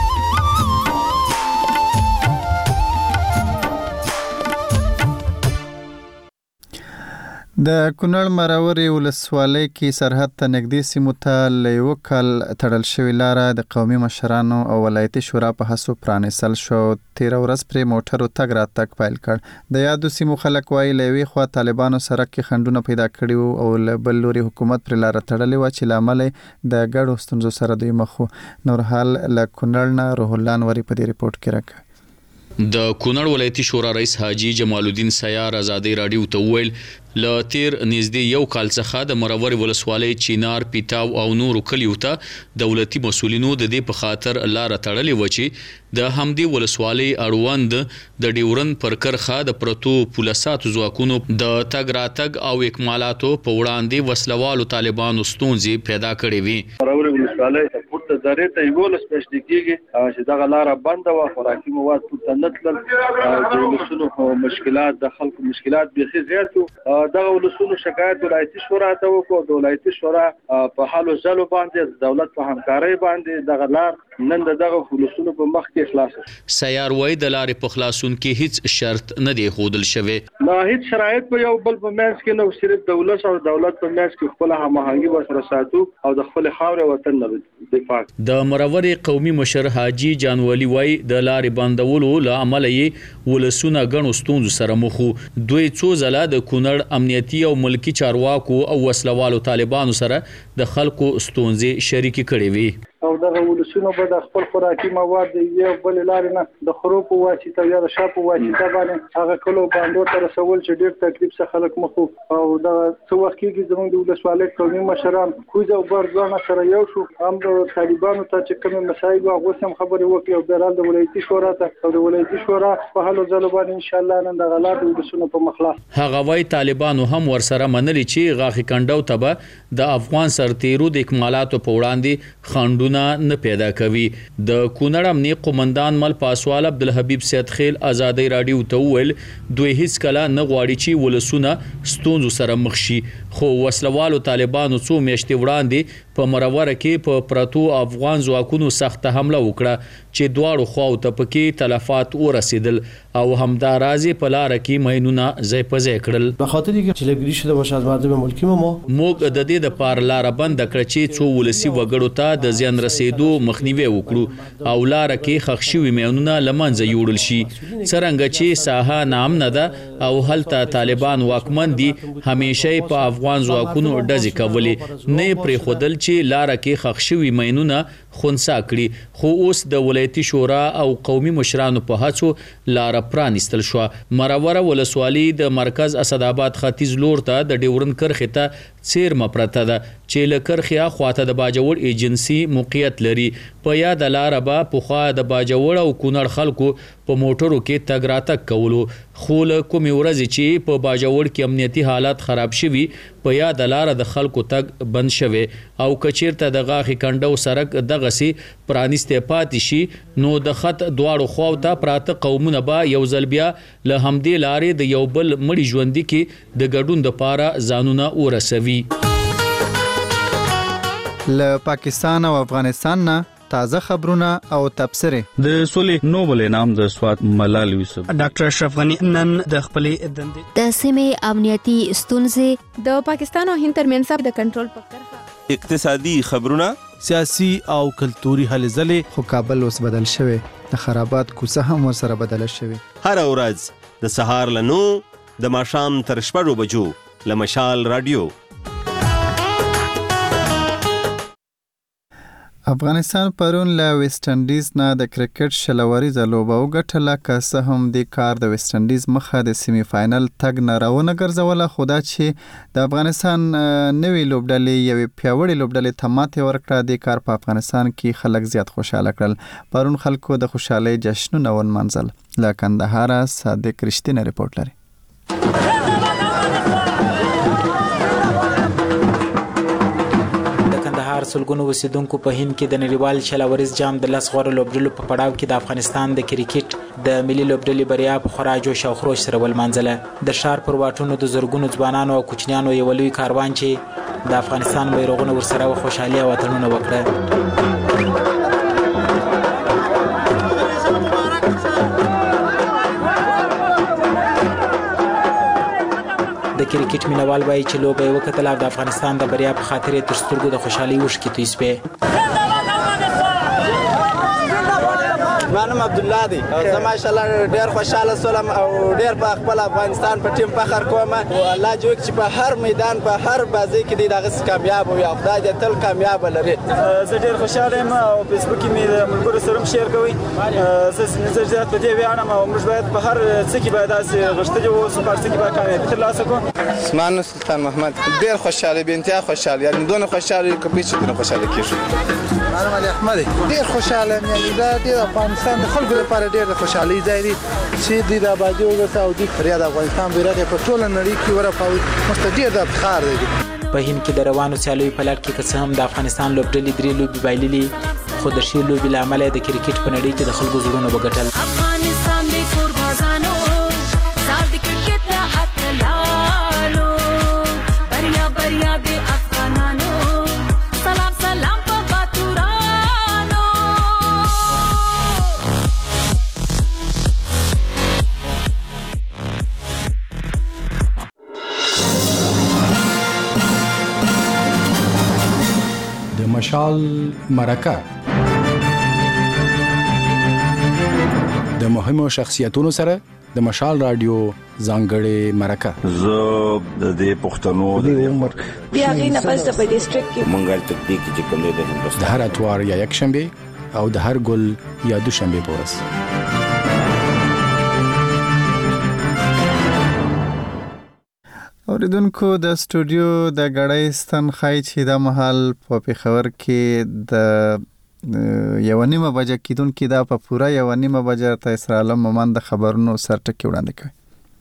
د کونړ مروري ولسوالۍ کې سرحد ته نږدې سیمو ته له یو کال تړل شوې لاره د قومي مشرانو او ولایتي شورا په هڅو پرانیستل شو. 13 ورځ پرې موټرو تګ راتګ پیل کړ. د یادو سیمو خلک وایي له یوې خوا طالبانو سړک کې خنډونه پیدا کړي وو او له بل لوري حکومت پرې لاره تړلې وه چې له امله د ګډو ستونزو سره دوی مخ وو. نورحال له کونړ نه روح الله انوري په دې رپورټ کې راکړ. د کونړ ولایتي شورا رئیس حاجی جمال الدین سیار ازادي رادیو ته وویل له تیر نږدې یو کال څخه د مرور ولسوالۍ چینار، پیتاو او نورو کلیو ته دولتي مسولینو د دې په خاطر لاره تړلې و چې د همدې ولسوالۍ اړوند د ډیورن پر کرخه د پرتو پولیساتو ځواکونو د تګ راتګ او اکمالاتو په وړاندې وسلوالو طالبانو ستونزې پیدا کړې وي. مرور ولسوالۍ پورته درې ته یو لسپش کېږي چې دغه لاره بنده وه، خوراکي مواد پورته نه تلل، د ولسونو مشکلات، د خلکو مشکلات بیخي زیات وو. دغه ولسونو شکایت ولایتي شورا ته وکړو. د ولایتي شورا په حالو ځلو باندې د دولت په همکارۍ باندې دغه لار نن دغه ولسونو په مخ کې خلاص سیار وای د لارې په خلاصون کې هیڅ شرط نه دی خودل شوی نه هیڅ شرایط په یو بل په منځ کې نو صرف دولت او دولت په منځ کې خپل هماهنګي ورسره ساتو او د خپل خاور وطن نه دفاع. د مرورې قومي مشر حاجی جانوالي وای د لارې بندولو له امله یې ولسونه غنو ستونزو سره مخ دوی څو ځله د کونړ امنیتي او ملکی چارواکو او وسلوالو طالبانو سره د خلکو ستونزې شریکي کړې وي او دغه ولسونو به د خپل خوراکي مواد د یو بل لارې نه د خرو په واسطه یا د شاپ په واسطه باندې هغه کلو باندې تر رسول چې ډېر تکلیف څخه خلک مخ او د څو وخت کې زموږ د ولسوالۍ قومي مشران کوزه او برځانه سره یو شو هم د طالبانو ته چې کوم مسایل او غوسم خبرې وکړي او برال د ولایتي شورا ته او د ولایتي شورا په حل ځلو باندې ان شاء الله نن د غلط ولسونو په مخلاص هغه وای طالبانو هم ورسره منلي چې غاخي کندو تبه د افغان سرتیرو د اکمالاتو په وړاندې خندونه نه پیدا کوي د کونړ امنی قومندان مل پاسوال عبدالحبیب سید خیل آزادی رادیو ته ویل دوی هیڅ کله نه غواړي چې ولسونه ستونزو سره مخ شي خو وسلوالو طالبانو څو میاشتې وړاندې په مروره کې په پراتو افغان ځواکونو سخت حمله وکړه چې دواړو خواو ته پکې تلفات ورسېدل او همدارازي په لار کې مینونه ځای په ځای کړل په خاطر کې چې لګري شوه د وشاذ ملکی موږ د دې د پار لار بند کړ چې څو ولسی وګړو ته د زیان رسیدو مخنیوي وکړو او لار کې خښ شوی مینونه لمنځه یوړل شي څرنګه چې ساحه نام نه ده او هلته طالبان واکمن دي همیشه په افغان ځواکونو ډزې کولې نه پرې خودل چې لار کې خښ شوی مینونه خونسا کړي خو اوس د ولایتي شورا او قومي مشرانو په هڅو لار پرانیستل شو مروره ولسوالي د مرکز اسداباد ختیځ لور ته د ډیورن کرخه ته چیر مپرته ده چې لکرخه خواته د باجوړ ایجنسی موقعیت لري په یاد لار به په خوا د باجوړ او کونړ خلکو په موټرو کې تګ راتګ کولو خو له کومې ورځې چې په باجوړ کې امنیتي حالات خراب شوي په یاد لار د خلکو تګ بند شوی او کچیرته د غاخي کندو سرک دغه سي پرانیسته پاتې شي نو د خط دواړو خواو ته پراته قومونه به یو ځل بیا له همدې لارې د یو بل مړي ژوندۍ کې د ګډون د پاره ځانونه ورسوي له پاکستان او افغانستان نه تازه خبرونه او تبصره د سولې نوبل انعام د سوات ملال یوسف ډاکټر اشرف غنی نن د خپلې دندې د سیمې امنیتي ستونزې د پاکستان او هند ترمنځ د کنټرول په کرښه اقتصادي خبرونه سیاسي او کلتوري هلې ځلې خو کابل اوس بدل شوی د خرابات کوڅه هم ورسره بدل شوی هر ورځ د سهار له 9 د ماښام تر 6 بجو له مشال رادیو افغانستان پرون له ویسټ انډیز نه د کرکټ شلوريزه لوبه وګټله که څه هم د کار د ویسټ انډیز مخه د سیمی فائنل تګ نه راونه ګرځوله خو دا چې د افغانستان نوې لوبډلې یوې پیاوړې لوبډلې ته ماتې ورکړه د کار په افغانستان کې خلک زیات خوشاله کړل پرون خلکو د خوشحالۍ جشنونه ونمانځل له کندهار صادق رښتینی رپورټ لري سلګونو اوسیدونکو په هند کې د نړیوال شلوريز جام د لاس غوړ لوبډلو په پړاو کې د افغانستان د کرکټ د ملي لوبډلې بریا په خورا جوش او خروش سره ولمانځله د شار پر واټونو د زرګونو ځوانانو او کوچنیانو یو لوی کاروان چې د افغانستان بیرغونه ورسره خوشحالي او وطنونه وکړه د کرکټ مینوال وایي چې لوبه یې وکتله او د افغانستان د بریا په خاطر یې تر سترګو د خوشحالۍ اوښکې توی سوې مانم عبد الله دی زه ماشاءالله ډیر خوشاله سولم او ډیر په خپل افغانستان په ټیم فخر کوم او الله جوړ چې په هر میدان په هر بازي کې دی دغه کامیاب وي او خدای دې تل کامیاب لري زه ډیر خوشاله یم او فیسبوک کې مې د ملګرو سره شیر کوي زه زیات په دې ویاړم او موږ باید په هر څه کې باید داسې غښتلي اوسو په هر څه کې باید کامیابي ترلاسه کړو اسمان سلطان محمد ډیر خوشاله بې انتها خوشاله یعنی دونه خوشاله کپی چې دونه خوشاله کیږي مانم علي احمدي ډیر خوشاله یم یعنی دا ډیر افغانستان د خلکو لپاره ډیر د خوشحالۍ ځای دی چې دوی د ابادي وګټه او دوی فریاد افغانستان بیرغ په ټوله نړۍ کې ورپاوي موږ ډیر د افتخار دی په هند کې د روانو سیالیو په لړ کې که څه هم د افغانستان لوبډلې 3 لوبې بایللې خو د ښې لوبې له امله د کرکټ په نړۍ کې د خلکو زړونه وګټل افغانستان د قربانانو سال د کرکټ له اتلانو بریا بریا د افغانانو سلام سلام په باتورانو مشال مرکه د مهمو شخصیتونو سره د مشال رادیو ځانګړې مرکه زه د دې پښتنو د عمر بیا غینه پس د ډیسټریکټ کې منګل تکتیک چې کوم دی د د هر اتوار یا یک شنبه او د هر ګل یا دوشنبه پورس اوریدونکو د سټوډیو د غړې ستنخای چې د محل په پیښور کې د یو نیمه بجه کېدونکې دا په پوره یو نیمه بجه ته اسرا عالم مومن د خبرونو سرټکی وړاندې کوي.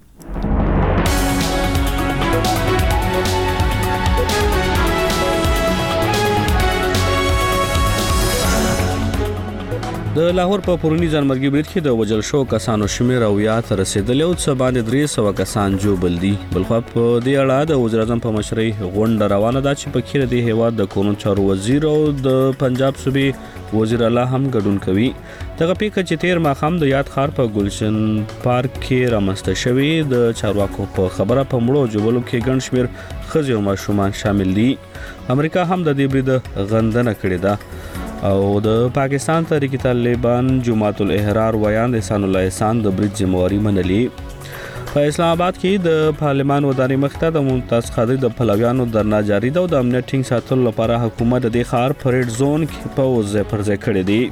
د لاهور په پرونی ځانمرګي برید کې د وجل شو کسانو شمیر او یا تر رسیدلی او څه باندې 300 کسان جوړ دي. بلخو په دې اړه د وزیر اعظم په مشرۍ غونډه روانه ده چې په کې د هیواد د قانون چارو وزیر او د پنجاب صوبې وزیر الله هم ګډون کوي. دغه پیښه چې تیر ماخام د یاد خار په ګلشن پارک کې رامسته شوی د چارواکو په خبره په مړو جوړولو کې ګڼ شمیر ښځې او ماشومان شامل دي. امریکا هم د دې برید غندنه کړې ده او د پاکستان تحریک طالبان جماعت الاحرار ویان احسان الله احسان د برید ذمہواری منلي. په اسلام آباد کې د پارلمان ودانۍ مخته د ممتاز قادری د پلویانو درنا جاری ده او د امنیت ټینګ ساتلو لپاره حکومت د خار پریډ زون کې په وځه پرځای کړی دی.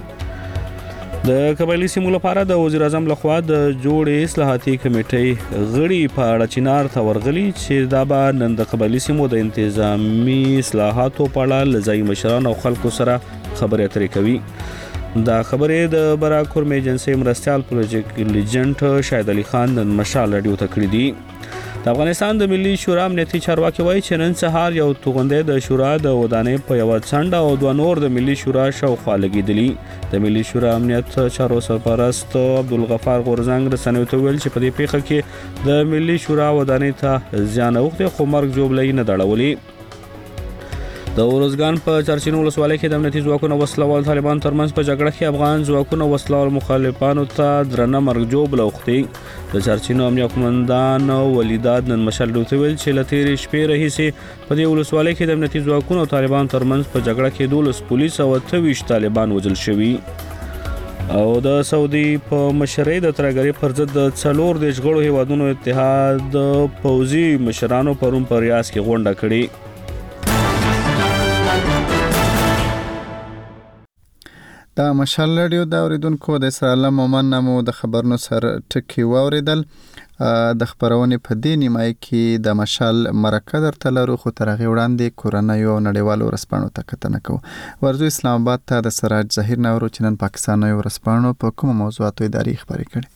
د قبایلی سیمو لپاره د وزیر اعظم لخوا د جوړې اصلاحاتي کمیټې غړي په اړه چینار ته ورغلي چې دا به نن د قبایلی سیمو د انتظامی اصلاحاتو په اړه لځای مشران او خلکو سره خبرې اترې کوي. دا خبرې د براکورم ایجنسی مرستيال پروجیکټ لیجنډ شاهد علي خان د مشال رادیو ته کړی دی. د افغانستان د ملي شورا امنیتي چارواکي وایي چې نن سهار یو توغندې د شورا د ودانۍ په یو څنډه او دوه نور د ملي شورا شاوخوا لګېدلي. د ملي شورا امنیت چارو سرپرست عبدالغفار غورزنګ رسنیو ته ویل چې په دې پیښه کې د ملي شورا ودانۍ ته زیان اوښتی خو مرګ ژوبلی نه دړولي. د اورزګان په چارچینو ولسوالۍ کې د امنیتي ځواکونو وسلوال طالبان ترمنځ په جګړه کې افغان ځواکونو وسلوال مخالفانو ته درنه مرګ ژوبله اوښتې. د چارچینو امنیه قومندان ولیداد نن مشال ډوته ویل چې له تېرې شپې راهیسې په دې ولسوالۍ کې د امنیتي ځواکونو او طالبان ترمنځ په جګړه کې 12 پولیس او 28 طالبان وژل شوي. او د سعودي په مشرۍ د ترګری پر ضد د 4 غړو هیوادونو اتحاد پوځي مشرانو پرون په ریاض کې غونډه کړې. دا مشال رادیو د اوریدونکو د اسرا عالم مومن نامو د خبرونو سر ټکی واوریدل. د خبرونې په دې نیمای کې د مشال مرکه درته لرو خو تر هغې وړاندې کورنیو او نړیوالو ورځپاڼو ته کتنه کوو. ورځو اسلام آباد ته د سراج ظهیر نه ورو چې نن پاکستاني ورځپاڼو په کومو موضوعاتو اداري خبرې کړي.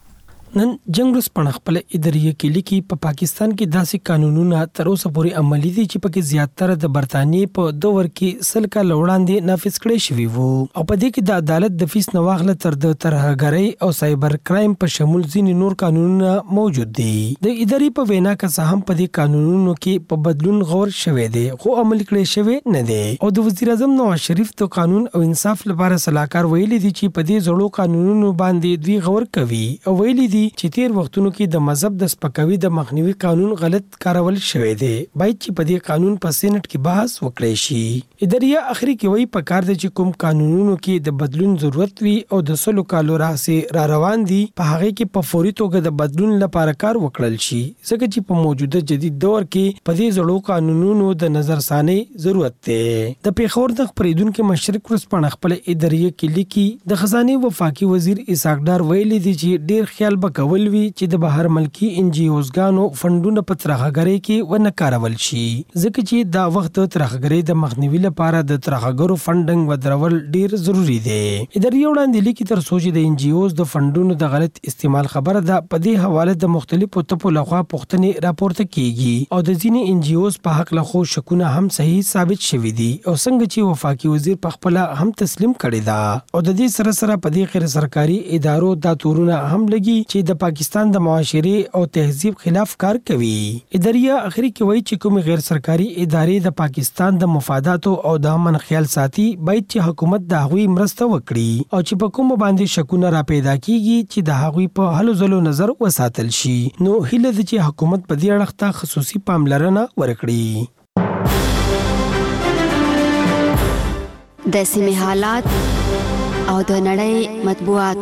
نن جنگ ورځپاڼه خپل اداریه کې لیکي په پاکستان کې داسې قانونونه تر اوسه پورې عملي دي چې پکې زیاتره د برتانیې په دور کې سل کال وړاندې نافذ کړي شوی وو او په دې کې د عدالت د فیس نواغله تر د ترهګرۍ او سایبر کرایم په شمول ځینې نور قانونونه موجود دي. د اداري په وینا که هم په دې قانونونو کې په بدلون غور شوی دی خو عملي کړي شوی نه دی. او د وزیر اعظم نواز شریف د قانون او انصاف لپاره صلاحکار ویلي دي چې په دې زړو قانونونو باندې دوی غور کوي او ویلي دي چې تیر وختونو کې د مذهب د سپکاوي د مخنیوي قانون غلط کارول شوی دی. باید چې په دې قانون په سېنات کې بحث وکړي شي. اداریه اخري کې وایي په کار دی چې کوم قانونونو کې د بدلون ضرورت وي او د 100 کالو راهیسې را روان دي په هغه کې په فوري توګه د بدلون لپاره کار وکړل شي ځکه چې په موجوده جدید دور کې په دې زړو قانونونو د نظرثاني ضرورت دی. د پیښور د خبرېدونکو مشرق ورځپاڼه خپل اداریه کې لیکي د خزانه وفاقي وزیر اسحاق ډار ویلي دی چې ډیر خیال وکول وی چې د بهر ملکی ان جی اوز غانو فندونه په ترهګرۍ کې ونه کارول شي ځکه چې دا وخت ترهګرۍ د مخنیوي لپاره د ترهګرو فندنګ ودرول ډیر ضروری دی. اداري وړاندې لیکي تر سوچ د ان جی اوز د فندونو د غلط استعمال خبره ده په دې حواله د مختلفو ټپو لخوا پوښتنې راپورته کیږي او د ځینې ان جی اوز په حق له شکونه هم صحیح ثابت شوي دي او څنګه چې وفاقي وزیر په خپل هم تسلیم کړی دا او د دې سره په دې غیر سرکاري ادارو د تورونه هم لګي چې د پاکستان د معاشري او تهذیب خلاف کار کوي. اداریه اخري کې وایي چې کوم غیر سرکاري ادارې د پاکستان د مفاداتو او د امن خیال ساتي باید چې حکومت د هغوی مرسته وکړي او چې په کوم باندې شکونه را پیدا کیږي چې د هغوی په هلو ځلو نظر وساتل شي. نو هیله ده چې حکومت په دې اړه ته خصوصي پاملرنه ورکړي. د سیمې حالات او د نړۍ مطبوعات.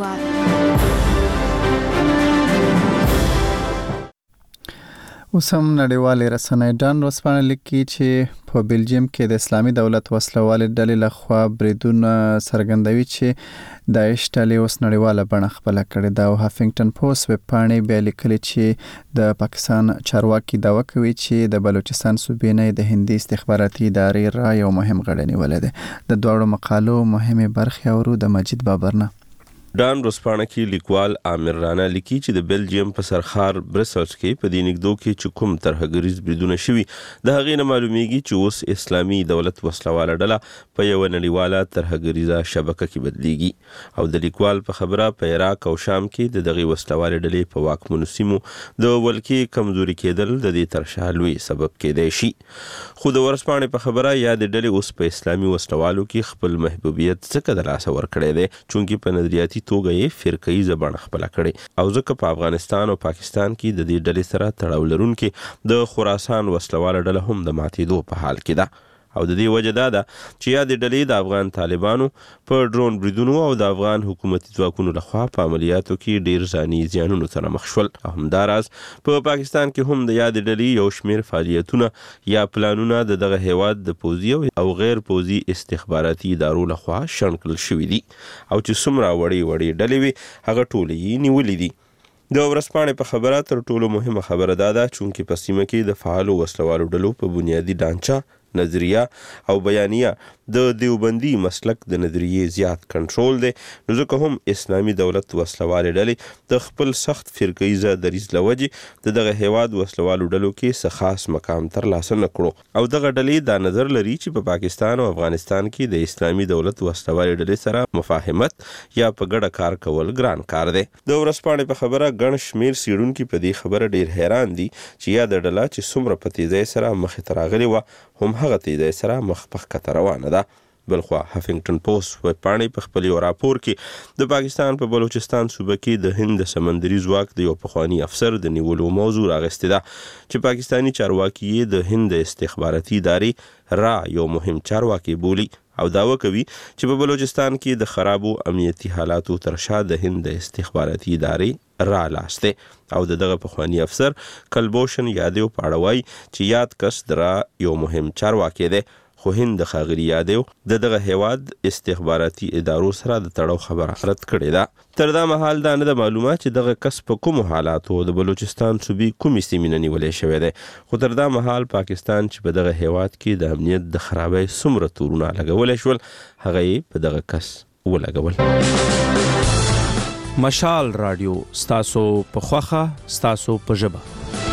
اوس هم نړیوالې رسنۍ ډان ورځپاڼه لیکي چې په بلجیم کې د اسلامي دولت وسلوالې ډلې لخوا بریدونه څرګندوي چې داعش ډلې اوس نړیواله بڼه خپله کړې ده. او هافینګټن پوسټ ویبپاڼې بیا لیکلي چې د پاکستان چارواکي دعوه کوي چې د بلوچستان صوبې نه د هندي استخباراتي ادارې را یو مهم غړی نیولی دی. د دواړو مقالو مهمې برخې اورو د مجید بابر نه. ډان ورځپاڼه کې لیکوال عامر رانا لیکي چې د بلجیم په سرخار برسلز کې په دې نږدو کې چې کوم ترهګریز بریدونه شوي د هغې نه معلومیږي چې اوس اسلامي دولت وسلواله ډله په یوه نړیواله ترهګریزه شبکه کې بدلیږي. او د لیکوال په خبره په عراق او شام کې د دغې وسلوالې ډلې په واکمنو سیمو د ولکې کمزوري کېدل د دې ترشح لوی سبب کېدای شي. خو د ورځپاڼې په خبره یا د ډلې اوس په اسلامي وسلوالو کې خپل محبوبیت څنګه د لاسه ورکړی دی چونکې په نظریاتي توګه یې فرقه‌ییزه بڼه خپله کړې او ځکه په افغانستان او پاکستان کې د دې ډلې سره تړاو لرونکې د خراسان وسلواله ډله هم د ماتېدو په حال کې ده. او د دې وجه دا ده چې یا د ډلې د افغان طالبانو په ډرون بریدونو او د افغان حکومتي ځواکونو لخوا په عملیاتو کې ډیر ځاني زیانونو سره مخ شول. همداراز په پاکستان کې هم د یاد ډلې یو شمیر فعالیتونه یا پلانونه د دغه هیواد د پوځي او غیر پوځي استخباراتي ادارو لخوا شنډ کړل شوي دي او چې څومره وړې ډلې وي هغه ټولې یې نیولې دي. د ورځپاڼې په خبره تر ټولو مهمه خبره دا ده چونکې په سیمه کې د فعالو وسلوالو ډلو په بنیادي ډانچه نظریه او بیانیه د دیوبندي مسلک د نظریې زیات کنټرول دی. نو ځکه هم اسلامي دولت وسلوالې ډلې د خپل سخت فرقه‌ییزه دریځ له وجې د دغه هیواد وسلوالو ډلو کې څه خاص مقام ترلاسه نه کړو او دغه ډلې دا نظر لري چې په پاکستان او افغانستان کې د اسلامي دولت وسلوالې ډلې سره مفاهمت یا په ګډه کار کول ګران کار دی. د ورځپاڼې په خبره ګڼ شمیر څېړونکي په دې خبره ډیر حیران دي چې یا د ډله چې څومره په تیزۍ سره مخې ته راغلې وه هم هغه تیزۍ سره مخ په ښکته روانه ده. بلخوا هافینګټن پوسټ ویبپاڼې په خپل یو راپور کې د پاکستان په بلوچستان صوبه کې د هند سمندري ځواک د یو پخواني افسر د نیولو موضوع راغستې ده چې پاکستاني چارواکي یې د هند استخباراتي ادارې را یو مهم چارواکي بولي او دعوه کوي چې په بلوچستان کې د خرابو امنیتي حالاتو تر شا د هند استخباراتي ادارې را لاسته او دغه پخواني افسر کلبوشن یادیو پاړوي چې یاد کس درا یو مهم چارواکي دی خو هند د ښاغلي یادیو دغه هیواد استخباراتي ادارو سره د تړاو خبره رد کړې ده. تر دا مهال دا نه ده معلومه چې دغه کس په کومو حالاتو د بلوچستان صوبې کومې سیمې نه نیولی شوی دی خو تر دا مهال پاکستان چې په دغه هیواد کې د امنیت د خرابۍ څومره تورونه لګولی شول هغه یې په دغه کس ولګول. مشال رادیو ستاسو په خوښه ستاسو په ژبه.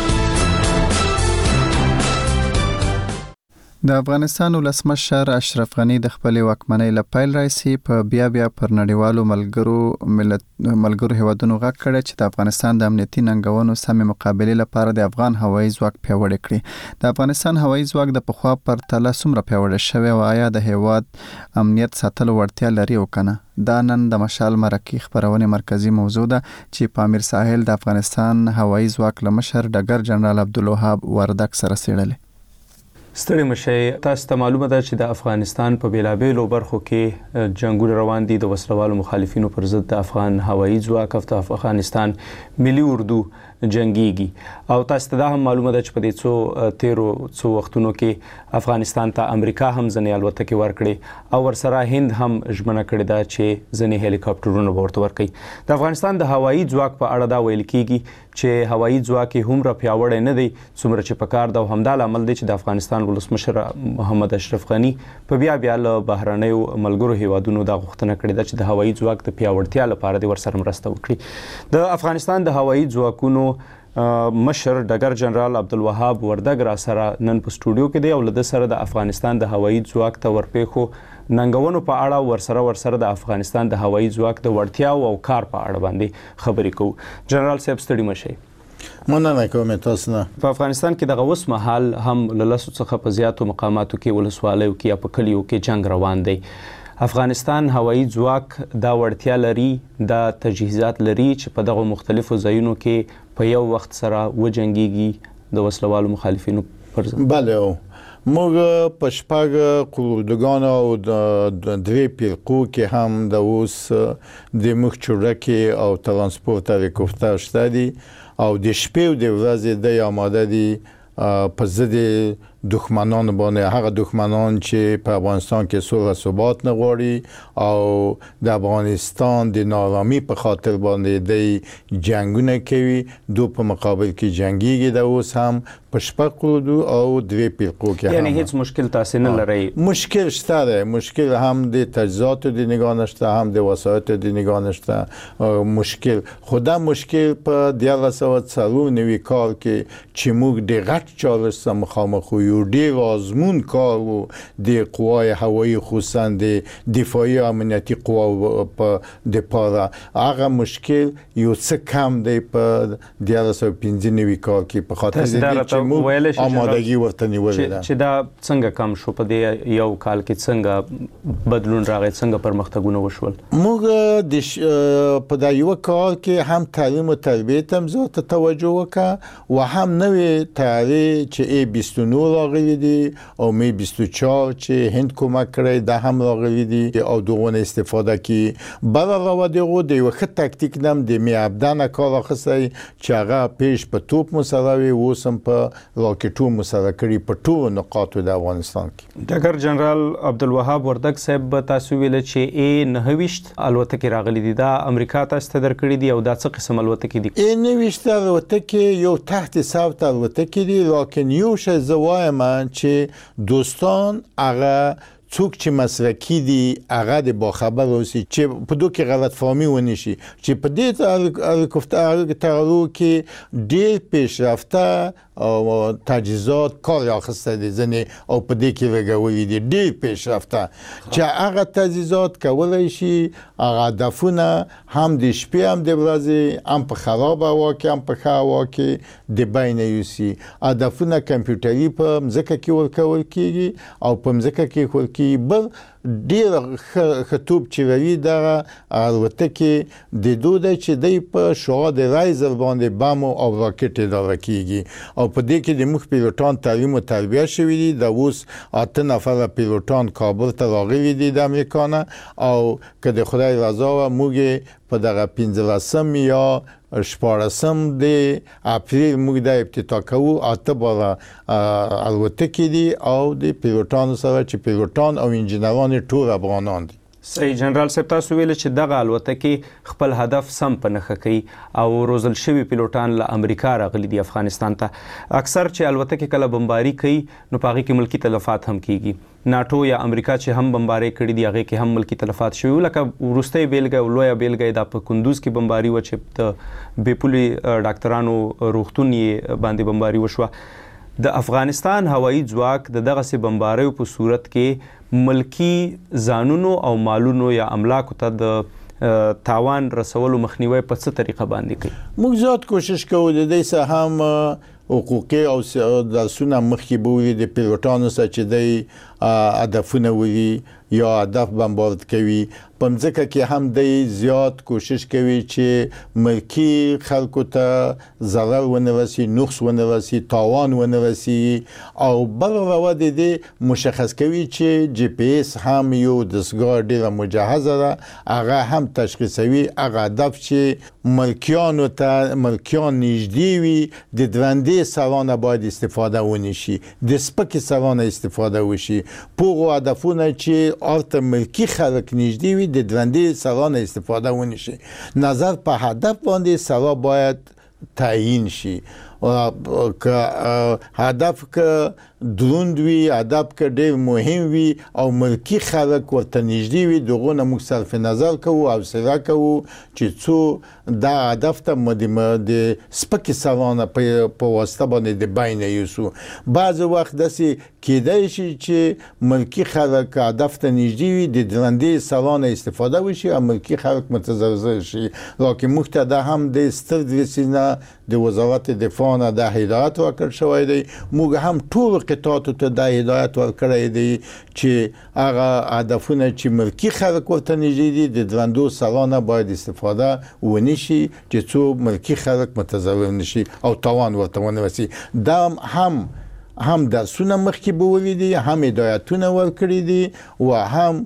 د افغانستان ولسمشر اشرف غنی د خپلې واکمنۍ له پیل راهیسې په بیا پر نړیوالو ملګرو هیوادونو غږ کړی چې د افغانستان د امنیتي ننګونو سمې مقابلې لپاره د افغان هوایي ځواک پیاوړی کړي. د افغانستان هوایي ځواک د پخوا پرتله څومره پیاوړی شوی او آیا د هیواد امنیت ساتلو وړتیا لري او کنه؟ دا نن د مشال مرکې خبرونې مرکزی موضوع ده چې په امیر ساحل د افغانستان هوایي ځواک له مشر ډګر جنرال عبدالوهاب وردک سره څېړلې. ستړي مشي تاسو ته معلومه ده چې د افغانستان په بیلابیلو برخو کې جنگونه روان دي د وسلوالو مخالفینو پر ضد د افغان هوایي ځواک او د افغانستان ملي اردو جنگيږي او تاسو ته دا هم معلومه ده چې په دې څو وختونو کې افغانستان ته امریکا هم ځنې الوتکې ورکړي او ورسره هند هم ژمنه کړې ده چې ځنې هلیکاپټرونه ورته ورکړي. د افغانستان د هوایي ځواک په اړه دا ویل کیږي چې هوایي ځواک هم را پیاوړی نه دی څومره چې پکار ده او همدا لامل دی چې د افغانستان ولسمشر محمد اشرف غنی په بیا له بهرنیو ملګرو هیوادونو دا غوښتنه کړې ده چې د هوایي ځواک د پیاوړتیا لپاره د ورسره مرسته وکړي. د افغانستان د هوایي ځواکونو مشر ډګر جنرال عبدالوهاب وردک را سره نن په سټوډیو کې دی او له سره د افغانستان د هوایي ځواک ته ورپېښو ننګونو په اړه ورسره د افغانستان د هوایي ځواک د وړتیاو او کار په اړه باندې خبرې کوو. جنرال صاحب ستړي مشئ. مننه کوم تاسو نه. په افغانستان کې دغه اوس مهال هم له لسو څخه په زیاتو مقاماتو کې ولسوالیو کې یا په کلیو کې جنگ روان دی. افغانستان هوایي ځواک دا وړتیا لري دا تجهیزات لري چې په دغه مختلفو ځایونو کې په یو وخت سره وجنګيږي د وسلوالو مخالفینو پر ضد؟ بله موږ په شپږ قراردادګانو او د درې فرقو کې هم د اوس د مخ چورکې او ترانسپورت هلیکوپټر شته دي او د شپې او د ورځې د آماده دي په ضد دښمنان باندې، هغه دښمنان چې په افغانستان کې صلح ثبات نه غواړي او د افغانستان د نارامي په خاطر باندې د جنگونه کوي، دو په مقابل کې جنگيږي. د اوس هم په شپږ قرارداد او درې فرقو کې یعنی هیڅ مشکل تاسو نه لرئ؟ مشکل شته ده، مشکل هم د تجهیزاتو د نگاه نشته، هم د وسایطو د نگاه نشته. مشکل خدا مشکل په 1994 کال کې چې موږ د غټ چالش سره مخامخ یو ډیر آزمون کار و د قوای هوایی خصوصا د دفاعي امنیتي قوا په د پاره. هغه مشکل یو څه کم دی په 1995 کال کې په خاطر دې چې موږ آمادګي ورته نیولې ده. چې دا څنګه کم شو په دې یو کال کې، څنګه بدلون راغی، څنګه پرمختګونه وشول؟ موږ په دا یو کال کې هم تعلیم او تربیت هم زیات توجه وکړه و هم نوې تیاری چې A29 راغلی دي او می 24 چې هند کومک کړی دا هم راغلی دي او دغه استفاده کی بل راوړو د یو خط تکتیک نم د می ابدان کار اخصای چې هغه پیش په توپ مساوي وسم په راکټو مساوي کړی په ټولو نقاطو د افغانستان کې. ډګر جنرال عبدالوهاب وردګ صاحب تاسو ویل چې A29 الوتکې راغلي دي، دا امریکا تاسو ته درکړي دي او دا څه قسم الوتکې دي؟ A29 الوتکې یو تحت ثبت الوتکې دي، لکه یو شی زوایم چې دوستان هغه څوک چې مسلکی دي هغه د باخبر اوسي چې په دوه کې غلط فهمي ونی شي چې په دې هلیکوپټر کې ډېر پیشرفته او تجهیزات کار اخیسته دي ځنې او په دې کې لګولي دي ډېر پیشرفته چې هغه تجهیزات کولای شي هغه هدفونه هم د شپې هم د ورځې هم په خراب هوا کې هم په ښه هوا کې د بین یوسي. هدفونه کمپیوټري په مځکه کې ورکول کېږي او په مځکه کې خول بل ډیر خطوب چې وی دا الوتکې د دوه چې د په شوا د رایزر باندې بم او راکټ اداره کیږي او په دې کې د مخ پیلوټان تعلیم او تربیه شوی دي. د اوس 8 نفر پیلوټان کابل ته راغلي دي د امریکا او که د خدای رضا و موږ په دغه 15 یا 14 د اپریل موږ د افتتاح کوو. اته بار الوتکې دي او د پیلوټانو سره چې پیلوټان او انجنیران ټول افغانان دي. صحیح جنرال صاحب تاسو ویل چې دغه الوتکې خپل هدف سم په نښه کوي او روزل شوي پیلوټان له امریکا راغلي دي افغانستان ته. اکثر چې الوتکې کله بمباري کوي نو په هغې کې ملکي تلفات هم کیږي. ناټو یا امریکا چې هم بمباري کړي دي هغې کې هم ملکي تلفات شوي، لکه وروستی بیلګه او لویه بیلګه دا په کندوز کې بمباري وه چې د بېپولي ډاکټرانو روغتون یې باندې بمباري وشوه. د افغانستان هوایی ځواک د دغسې بمباریو په صورت کې ملکی ځانونو او مالونو یا املاکو ته د تاوان رسولو مخنیوي په څه طریقه باندې کوي؟ موږ زیات کوشش کوو د دې سره هم حقوقي او درسونه مخکې بوي د پیلوټانو سره چې د هدفونه وي یا هدف بمبارد کوي. په مځکه کې هم د زیات کوشش کوي چې ملکی خلکو ته ضرر ونه رسي، نقص ونه رسي، تاوان ونه رسي او بل راوړ دې مشخص کوي چې جی پی اس هم یو دستګاه ډیره مجهزه ده، هغه هم تشخیصوي هغه هدف چې ملکیان نږدې وي د درندې سرانه باید استفاده ونشي، د سپکې سرانه استفاده وشي. پوغو هدفونه چې ارته ملکی خلک نږدې وي د درندې سرانه استفاده ونشي. نظر په هدف باندې سرا باید تعیین شي. که هدف که دروند وي، هدف که ډیر مهم وي او ملکی خلک ورته نږدې وي، دغه نه موږ صرف نظر کوو او حوصله کوو چې څو دا هدف ته د سپکې سرانه په واسطه باندې د بین یوسو. بعض وخت داسې کېدای شي چې ملکی خلک هدف ته نږدې وي د درندې سرانه استفاده وشي او ملکی خلک متضرر شي. لکه موږ ته دا هم د ستر درسینه د وزارت دفاع نه دا هدایت ورکړل شوی دی. موږ هم ټول قطعاتو ته دا هدایت ورکړی دی چې هغه هدفونه چې ملکی خلک ورته نږدې دي د درندو سرانه باید استفاده ونشي چې څو ملکی خلک متضرر نشي او تاوان ورته ونه رسي. دا هم هم درسونه مخکې بولي دي، هم هدایتونه ورکړي دي او هم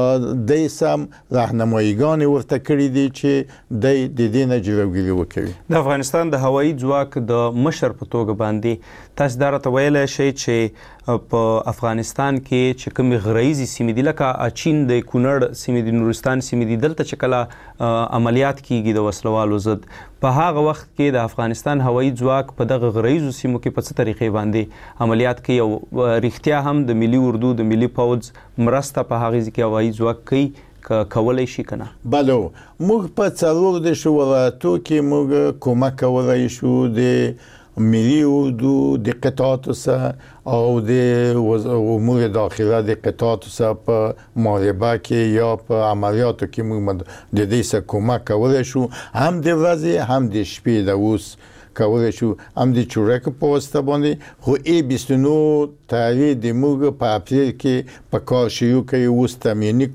د سم راهنمایيګان ورته کړی دي چې د دې نه جلوګیری وکړي. د افغانستان د هوایي ځواک د مشر په توګه باندې تاسو درته ویلای شئ چې په افغانستان کې چې کوم غرایزي سیمې دي لکه چین د کونړ سیمې د نورستان سیمې دي دلته چې کله عملیات کیږي د وسلوالو ضد، په هغه وخت کې د افغانستان هوایي ځواک په دغه غرایزو سیمو کې په څه طریقې باندې عملیات کوي او رښتیا هم د ملي اردو د ملي پوځ مرسته په هغه ځکه هوایي ځواک کوي کولای شي کنه؟ بله، موږ په څلور د ولایتو کې موږ کومک کولای شو د ملي اردو د قطعاتو سره او د امور داخله د قطعاتو سره په محاربه کې یا په عملیاتو کې موږ د دې سره کومک کولای شو، هم د ورځې هم د شپې د اوس کولای شو، هم د چورک په واسطه باندې. خو 29 تاریخ د موږ په اپریل کې په کار شروع کوي، اوس تمرینی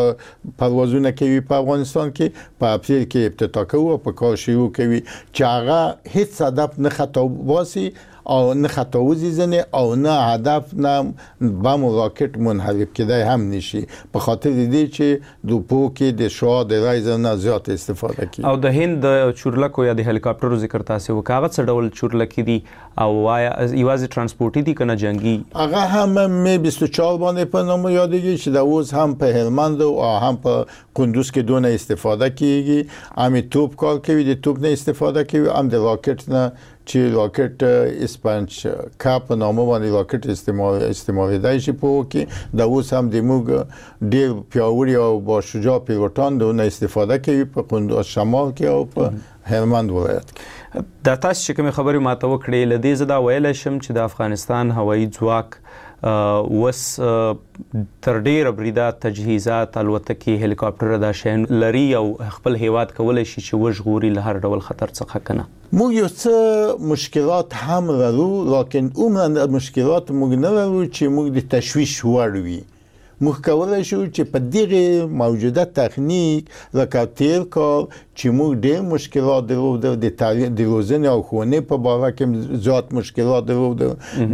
پروازونه کوي په افغانستان کې، په اپریل کې افتتاح کوي، په کار شروع کوي چې هغه هیڅ هدف نه خطا واسي او نه خطا وزیزنه او نه هدف نه بم و راکت منحرف کېدای هم نشي، په خاطر دې چې د پوکې د شعاع د رایزر نه زیات استفاده کوي. او د هند د چورلکو یا د هلیکاپټرو ذکر تاسو وکړه، څه ډول چورلکې دي او یوازې ترانسپورتي دي کنه جنگي؟ هغه هم می 24 باندې په نوم یادګي چې د اوس هم په هلمند او هم په کندوز کې دونه استفاده کیږي، هم توپ کار کوي، د توپ نه استفاده کوي، هم د راکت نه چې راکت اسپانچ کاپ نامه باندې راکت استعمالیدای شي په کې د اوس هم د موږ ډیر پیاوړي او با شجاع پیلوټان دونه استفاده کوي په کندوز شمال کې او په هلمند ولایت کې. د تاسو چې کوم خبرې ماته وکړې لدې زدا ویل شم چې د افغانستان هوایي ځواک وس تر ډیره بریده تجهیزات الوتکې هلیکاپټر دا شین لري او خپل هیواد کولای شي چې وژغوري له هر ډول خطر څخه کنه. موږ یو څه مشکلات هم لرو، لکه عموما مشکلات موږ نه لرو چې موږ د تشویش وړ وي. موږ کولای شو چې په دغه موجوده تخنیک لکه تیر کال چې موږ ډېر مشکلات درلودل، د روزنې او ښوونې په باره کې زیات مشکلات درلودل،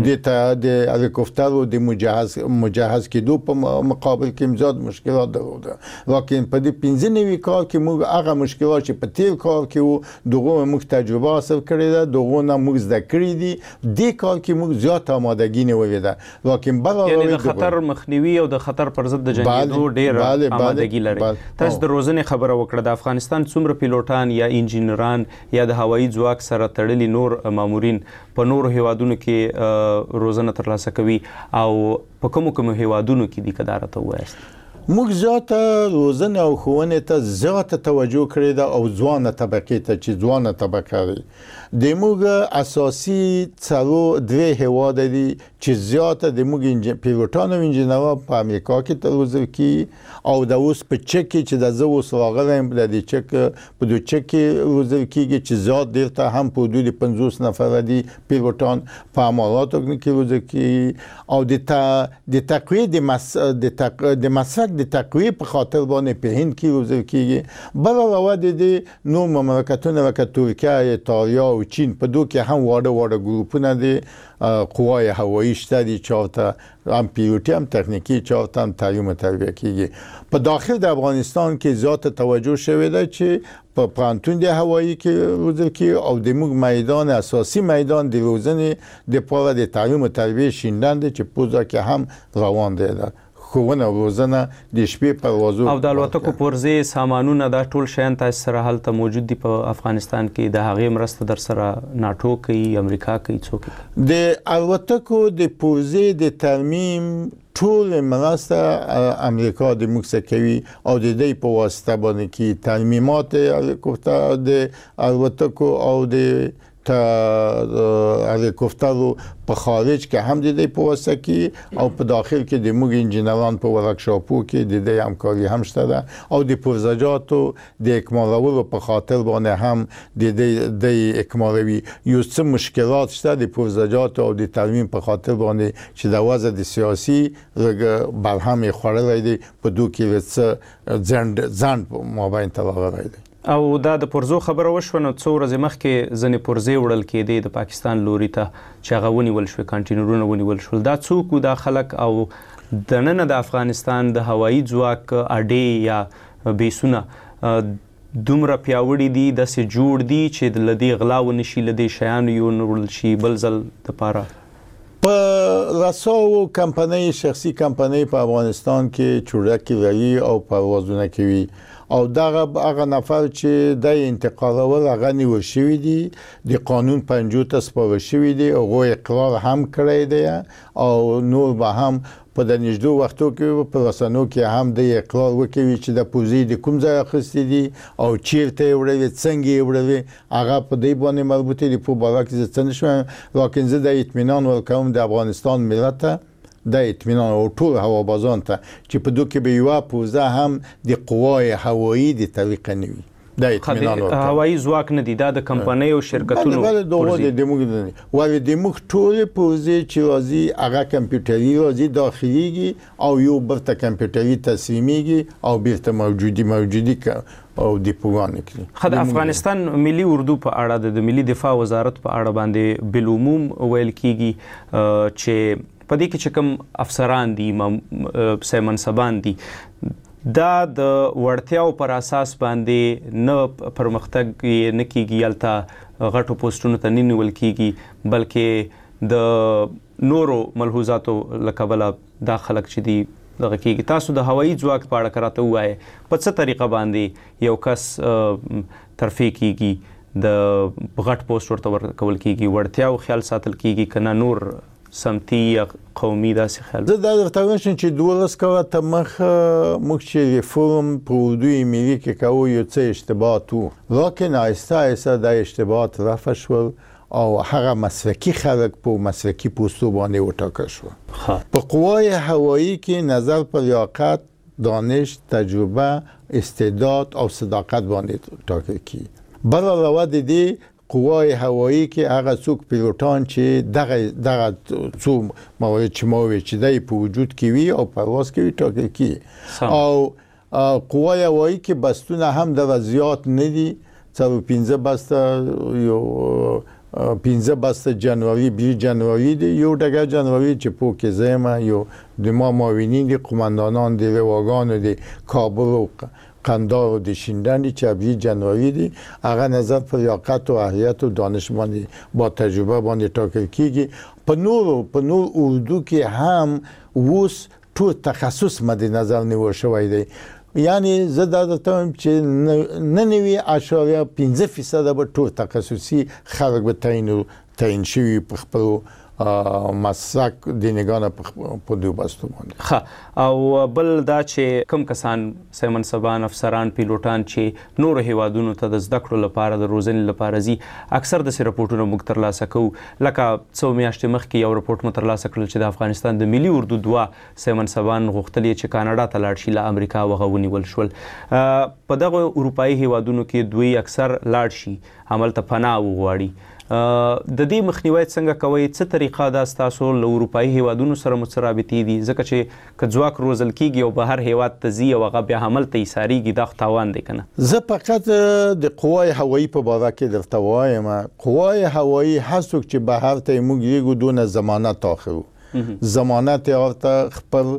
د هلیکوپټرو د مجهز کېدو په مقابل کې زیات مشکلات درلودل، لکن په دې 15 کال کې موږ هغه مشکلات چې په تیر کال کې وو دغه موږ تجربه حاصل کړې ده، دغه نه موږ زده کړې دي، دې کال کې موږ زیات آمادګي نیولې ده، لکن یعنی د خطر مخنیوي او د خطر پر ضد د جنگیدو ډېر آمادګي لري. تاسو د روزنې خبره وکړه، د افغانستان څومره پیلوټان یا انجینران یا د هوایي ځواک سره تړلي نور مامورین په نورو هیوادونو کې روزنه ترلاسه کوي او په کومو هیوادونو کې دي کدار ته وایست؟ موږ زیاته روزنه او ښوونې ته زیاته توجه کړې ده او ځوانه طبقې ته چې ځوانه طبقه لري. د موږ اساسي درې هیواد دي چې زیاته د موږ پیلوټان او انجینران په امریکا کې روزل کیږي او د اوس په چک کې چې د زه اوس راغلم د چک په دوه چک کې روزل کیږي چې زیات ډیرته هم په حدود 50 نفر دي پیلوټان په اماراتو کې روزل کیږي او د تقویه د مسلک د تقویه په خاطر باندې په هند کې روزل کیږي. بل علاوه د نور مملکتونو لکه ترکیه، ایتالیا او چین په دوه کې هم واړه ګروپونه دي قوای هوایی شته دي چې هم پیلوټي هم تخنیکی چې هم تعلیم او تربیه کیږي. په داخل د افغانستان کې زیات توجه شوی ده چې په پانتون د هوایی کې روزل کیږي او د موږ میدان اساسي میدان د روزنې د پاره د تعلیم او تربیه شیندان دي چې پوزا کې هم روان دي ښوونه او روزنه د شپې پروازو او د الوتکو پرزې سامانونه دا ټول شیان تاسو سره هلته موجود دي په افغانستان کې، د هغې مرسته در سره ناټو کوي، امریکا کوي، څوک کوي؟ د الوتکو د پرزې د ترمیم ټول مرسته امریکا د موږ سره کوي او د دې په واسطه باندې کې ترمیمات هلیکوپټر د الوتکو او د هلیکوپټرو په خارج کې هم د دې په واسطه کې او په داخل کې د موږ انجینران په ورکشاپو کې د دې همکاري هم شته ده او د پروژاتو د اکمالولو په خاطر باندې هم د اکمالوي یو څه مشکلات شته د پروژاتو او د ترمیم په خاطر باندې چې د وضع د سیاسي برهم خورلای دي په دوه کې څه ځند په مابین تلاغه دی. او دا د پرزو خبره وشوه نو څو ورځې مخکې ځنې پرزې وړل کېدې د پاکستان لوري ته چې هغه ونیول شوې کانټینرونه ونیول شول دا څوک دا خلک او دننه د افغانستان د هوایي ځواک اډې یا بیسونه دومره پیاوړي دي داسې جوړ دي چې له دې غلا ونشي له دې شیانو یو وړل شي بل ځل دپاره په رساو کمپنۍ شخصي کمپنۍ په افغانستان کې چورکې لري او پروازونه کوي او هغه نفر چې د انتقالول هغه نیول شوی دي د قانون 50 ته سپارل شوی دي او اقرار هم کړی دی او نور به هم په د نږدې وختو کې په رسنیو کې هم د اقرار وکوي چې د پوزي د کوم ځای اخیستي دي او چیرته یې وړي څنګه یې وړي هغه په دې باندې مربوط دي په باره کې څه نشو لکه زه د اطمینان ورکوم د افغانستان ملت د اطمینان او ټول هوابازان ته چې په دوی کې به یو پوزه هم د قوای هوایی د طریقه نوي د اطمینان ورکوم هوایی ځواک نه دي دا د کمپنۍ او شرکتونو ولې د موږ ټول پوزه چې راځي هغه کمپیوټري راځي داخليږي او یو برته کمپیوټري تسلیميږي او بیرته موجودي او د پوغان کې خد افغانستان ملي اردو په اړه د ملي دفاع وزارت په اړه باندې بالعموم ویل کیږي چې په دې کې چې کوم افسران دي سه منصبان دي دا د وړتیاو پر اساس باندې نه پرمختګ نه کیږي یالته غټو پوسټونو ته نه نیول کیږي بلکې د نورو ملحوظاتو لکبله دا خلک چې دي دغه کیږي تاسو د هوایی ځواک په اړه کراته وایي په څه طریقه باندې یو کس ترفیع کیږي د غټ پوسټ ورته ورکول کیږي وړتیاو خیال ساتل کیږي کنه نور سمتي یا قومي داسې خیال زه دا درته وایم چې 12 کاله ته موږ چې ریفورم په اردو ملي کې کوو یو څه اشتباهات وو لکن آهسته آهسته دا اشتباهات رفع شول او هغه مسلکي خلک په مسلکي پوستو باندې وټاکل شو په قوای هوایی کې نظر پر لیاقت دانش تجربه استعداد او صداقت باندې ټاکل کیږي بل علاوه د دې قوای هوایی کې هغه څوک پیلوټان چې دغه څو موارد چې موي چې دای په وجود کې وي او پرواز کوي ټاکل کی او قوای هوایی کې بستونه هم د وضعیت نه دي څو 15 بسته یو 15 بسته جنوري 20 جنوري دی یو دغه جنوري چې په کې زما یو د معاونین دي قوماندانان دي واګان دي کابل او قندار د شیندن چې 20 جنوري دی هغه نظر پر لیاقت او اهلیت او دانش باندې با تجربه باندې ټاکل کیږي په نور اردو کې هم وس ټول تخصص مد نظر نیول شوی دی یعنی زه دا درته چې ننوي 15% به ټول تخصصي خلک به تعیین شوي په خپل مسلک د نگانه په دوه بستو باندې او بل دا چې کوم کسان سیمن سبان افسران پیلوټان چې نور هیوادونو ته د زده کړو لپاره د روزنې لپاره زی اکثر د رپورټونو موږ ترلاسه کوو لکه څو میاشتې مخکې یو رپورټ مو ترلاسه کړل چې د افغانستان د ملي اردو 2 سیمن سبان غوښتل چې کاناډا ته لاړ شي له امریکا وغونی ول شول په دغه اروپאי هیوادونو کې دوی اکثر لاړ شي عمل ته پناه وغواړي د دې مخنیوي څنګه کوي څه طریقه دا تاسو له اروپאי هیوادونو سره مترابطې دي ځکه چې کځواک روزل کیږي او بهر هیواد ته زی او هغه بیا عمل ته ایساریږي د تاوان دی کنه زه فقط د قوای هوایی په باره کې درته وایم قوای هوایی هڅوک چې بهر ته موږ یو دونه ضمانت اخلو ضمانت ورته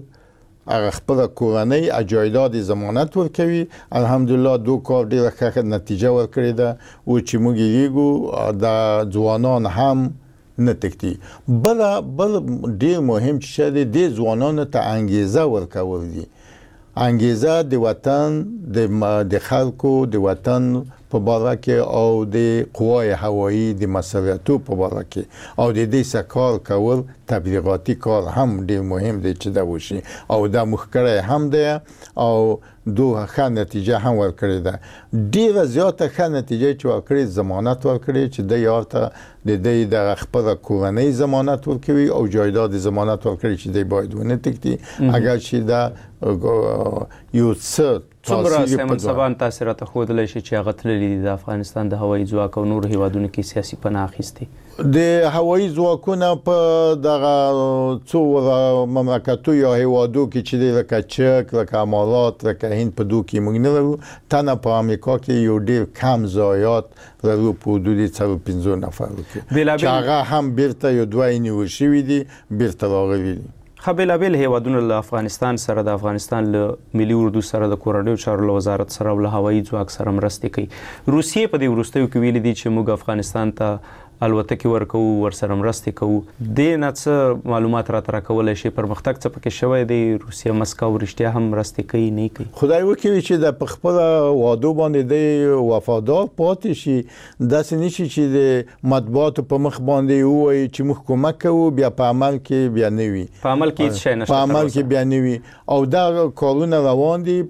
خپل کورنۍ اجازه ضمانت ورکوي الحمدلله دو کار ډیره ښه نتیجه ورکړې ده او چې موږ یو د ځوانان هم نه تکتی بل ډیر مهم چې د ځوانانو ته انګیزه ورکول دي انګیزه د وطن د خلکو د وطن په باره کې او د قوای هوایی د مسؤلیتو په باره کې او د دې سکار کول تبلیغاتی کار هم ډیر مهم دی چې دا وشي او دا مخکره هم دی او دوه ښه نتیجه هم ورکړې ده ډیره زیاته ښه نتیجه چې ورکړې ضمانت ورکړې چې د یارته د دې د خپل کورنۍ ضمانت ورکوي او جایداد ضمانت ورکړي چې د باید ونه تکتي اگر چې دا یو څه څومره سیمن سبان تاسو راته ښودلی شي چې هغه تللي دي د افغانستان د هوایي ځواک او نورو هیوادونو کې سیاسي پناه اخیستې؟ د هوایي ځواکونه په دغه څو مملکتو یا هیوادو کې چې دی لکه چک، لکه امارات، لکه هند په دوی کې موږ نه لرو. تنه په امریکا کې یو ډېر کم ضایعات لرو په حدود 450 نفرو کې چې هغه هم بیرته یو دوه نیول شوي دي، بیرته راغلي دي. بېلابېل هیوادونه له افغانستان سره د افغانستان له ملي اردو سره د کورنیو چارو له وزارت سره او له هوایي ځواک سره مرستې کوي. روسیې په دې وروستیو کې ویلي دي چې موږ افغانستان ته الوتکې ورکوو، ورسره مرستې کوو. دې نه څه معلومات راته راکولی شي؟ پرمختګ څه پکې شوی دی؟ روسیه مسکو رښتیا هم مرستې کوي نه کوي؟ خدای وکړي چې د په خپله وعدو باندې دی وفادار پاتې شي. داسې نه شي چې د مطبوعاتو په مخ باندې ووایي چې موږ کومک کوو، بیا په عمل کې بیا نه وي. په عمل کې هیڅ شی نشته، په عمل کې بیا نه وي. او دا کارونه روان دي،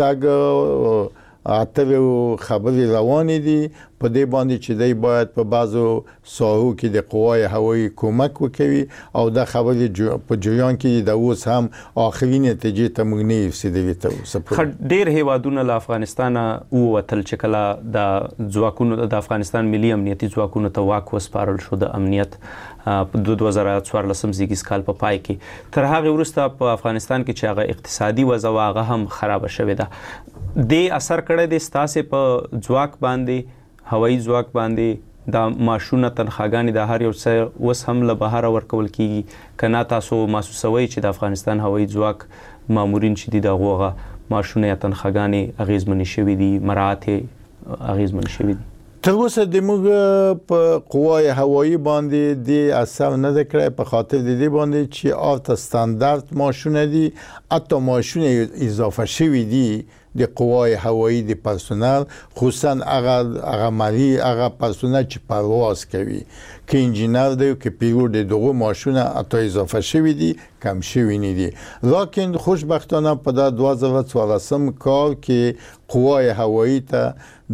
پرمختګ اتلو خبرې روانې دي په دې باندې چې دی باید په بعضو ساحو کې د قوای هوایي کومک وکوي او دا خبرې په جریان کې د اوس هم آخري نتیجې ته موږ نه رسېدلي تر اوسه. ډېر هیوادونه له افغانستانه ووتل چې کله د ځواکونو د افغانستان ملي امنیتي ځواکونو ته واک وسپارل شو د امنیت په 2014 زیږیز کال په پای کې. تر هغه وروسته په افغانستان کې چې هغه اقتصادي وضع هغه هم خراب شوې ده. دې اثر کړی دی ستاسې په ځواک باندې، هوایي ځواک باندې؟ دا معاشونه، تنخواګانې د هر یو څه اوس هم له بهره ورکول کیږي که نه تاسو محسوسوئ چې د افغانستان هوایي ځواک مامورین چې دي د هغو هغه معاشونه یا تنخواګانې اغېزمنې شوي دي، مراعات یې اغېزمن شوي دي؟ تر اوسه د موږ په قوای هوایي باندې د اثر نه ده کړی په خاطر د دې باندې چې آلته ستاندرد ماشونه دي، حتی ماشونه اضافه شوي دي د قوای هوایي د پرسونل، خصوصا هغه مری هغه پرسونل چې پرواز کوي، که انجینر دی که پیلوټ دی، دغه ماشونه حتی اضافه شوي دي، کم شوي نه دي. لیکن خوشبختانه په دا 2014 کال کې قوای هوایي ته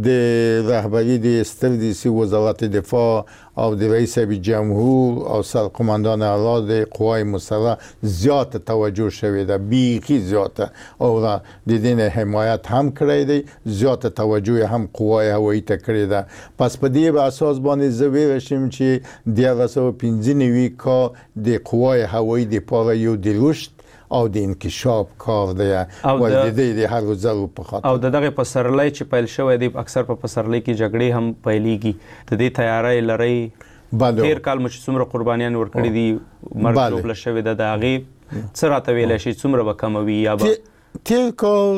د رهبری د ستر رئیس وزارت دفاع او د رئیس جمهور او سرقماندان اعلی د قوای مسلح زیات توجه شوی ده، بیخی زیاته، او د دې حمایت هم کړی دی، زیات توجه هم قوای هوایي ته کړی ده. پس په دې اساس باندې زه ویلی شم چې 2015 کال د قوای هوایي دپاره یو د رشد او د انکشاف کار دی او د دې د هر ځل په خاطر او دغه پسرلی چې پیل شوی دی اکثر په پسرلی کې جګړې هم پیلېږي. د دې تیاری لرئ؟ تیر کال مو چې څومره قربانیان ورکړي دي، مرګ ژوبله شوې ده، د هغې څه راته ویلی شي؟ څومره به کموي یا به تیر کال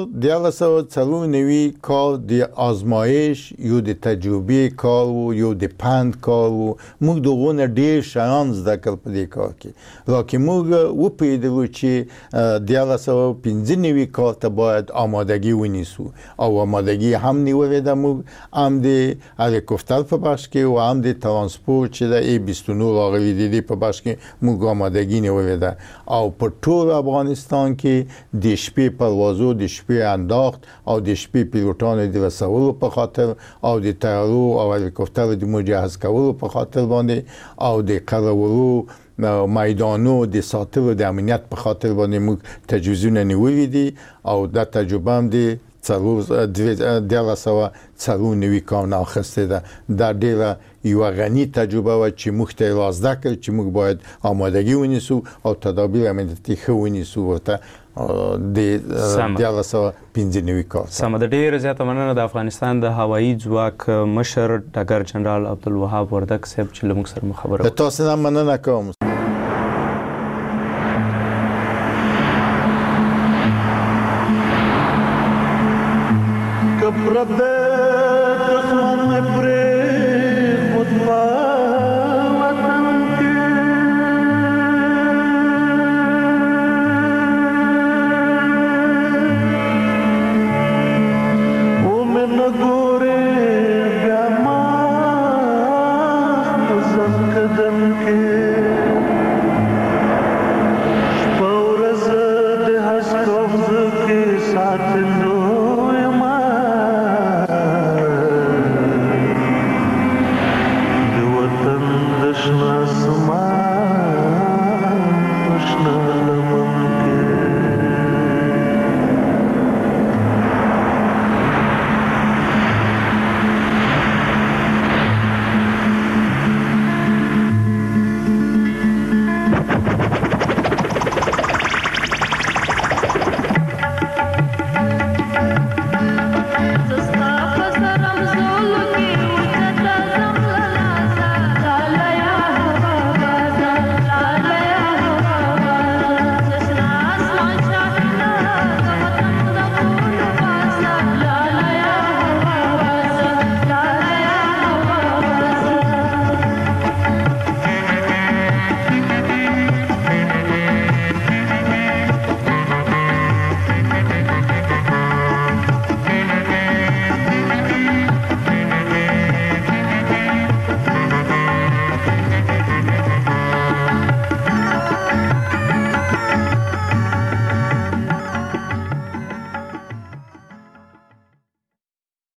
1994 کال د آزمایش یو د تجربې کار و، یو د پند کار و. موږ دغونه ډېر شیان زده کړل په دې کار کې، راکې موږ وپوهېدلو چې 1995 کال ته باید آمادګي ونیسو او آمادګي هم نیولې ده. موږ هم د هلیکوپتر په بخش کې او هم د ترانسپورت چې د A29 راغلي دي په بخش کې موږ آمادګي نیولې ده. او په ټول افغانستان کې د شپې پروازو، د شپې انداخت او د شپې پیلوټانو د رسولو په خاطر او د طیارو او هلیکوپترو د مجهز کولو په خاطر باندې او د قرارولو میدانو د ساتلو د امنیت په خاطر باندې موږ تجهیزونه نیولي دي. او دا تجربه هم د 1994 کال نه اخیستې ده. دا ډېره یوه غني تجربه وه چې موږ ته یې را زده کړل چې موږ باید آمادګي ونیسو او تدابیر امنیتي ښه ونیسو ورته د 1995 کال. سمه ده، ډېره زیاته مننه د افغانستان د هوایي ځواک مشر ډګر جنرال عبدالوهاب وردګ صاحب چې له موږ سره مخابره وکړه. تاسو نه مننه کوم. Gore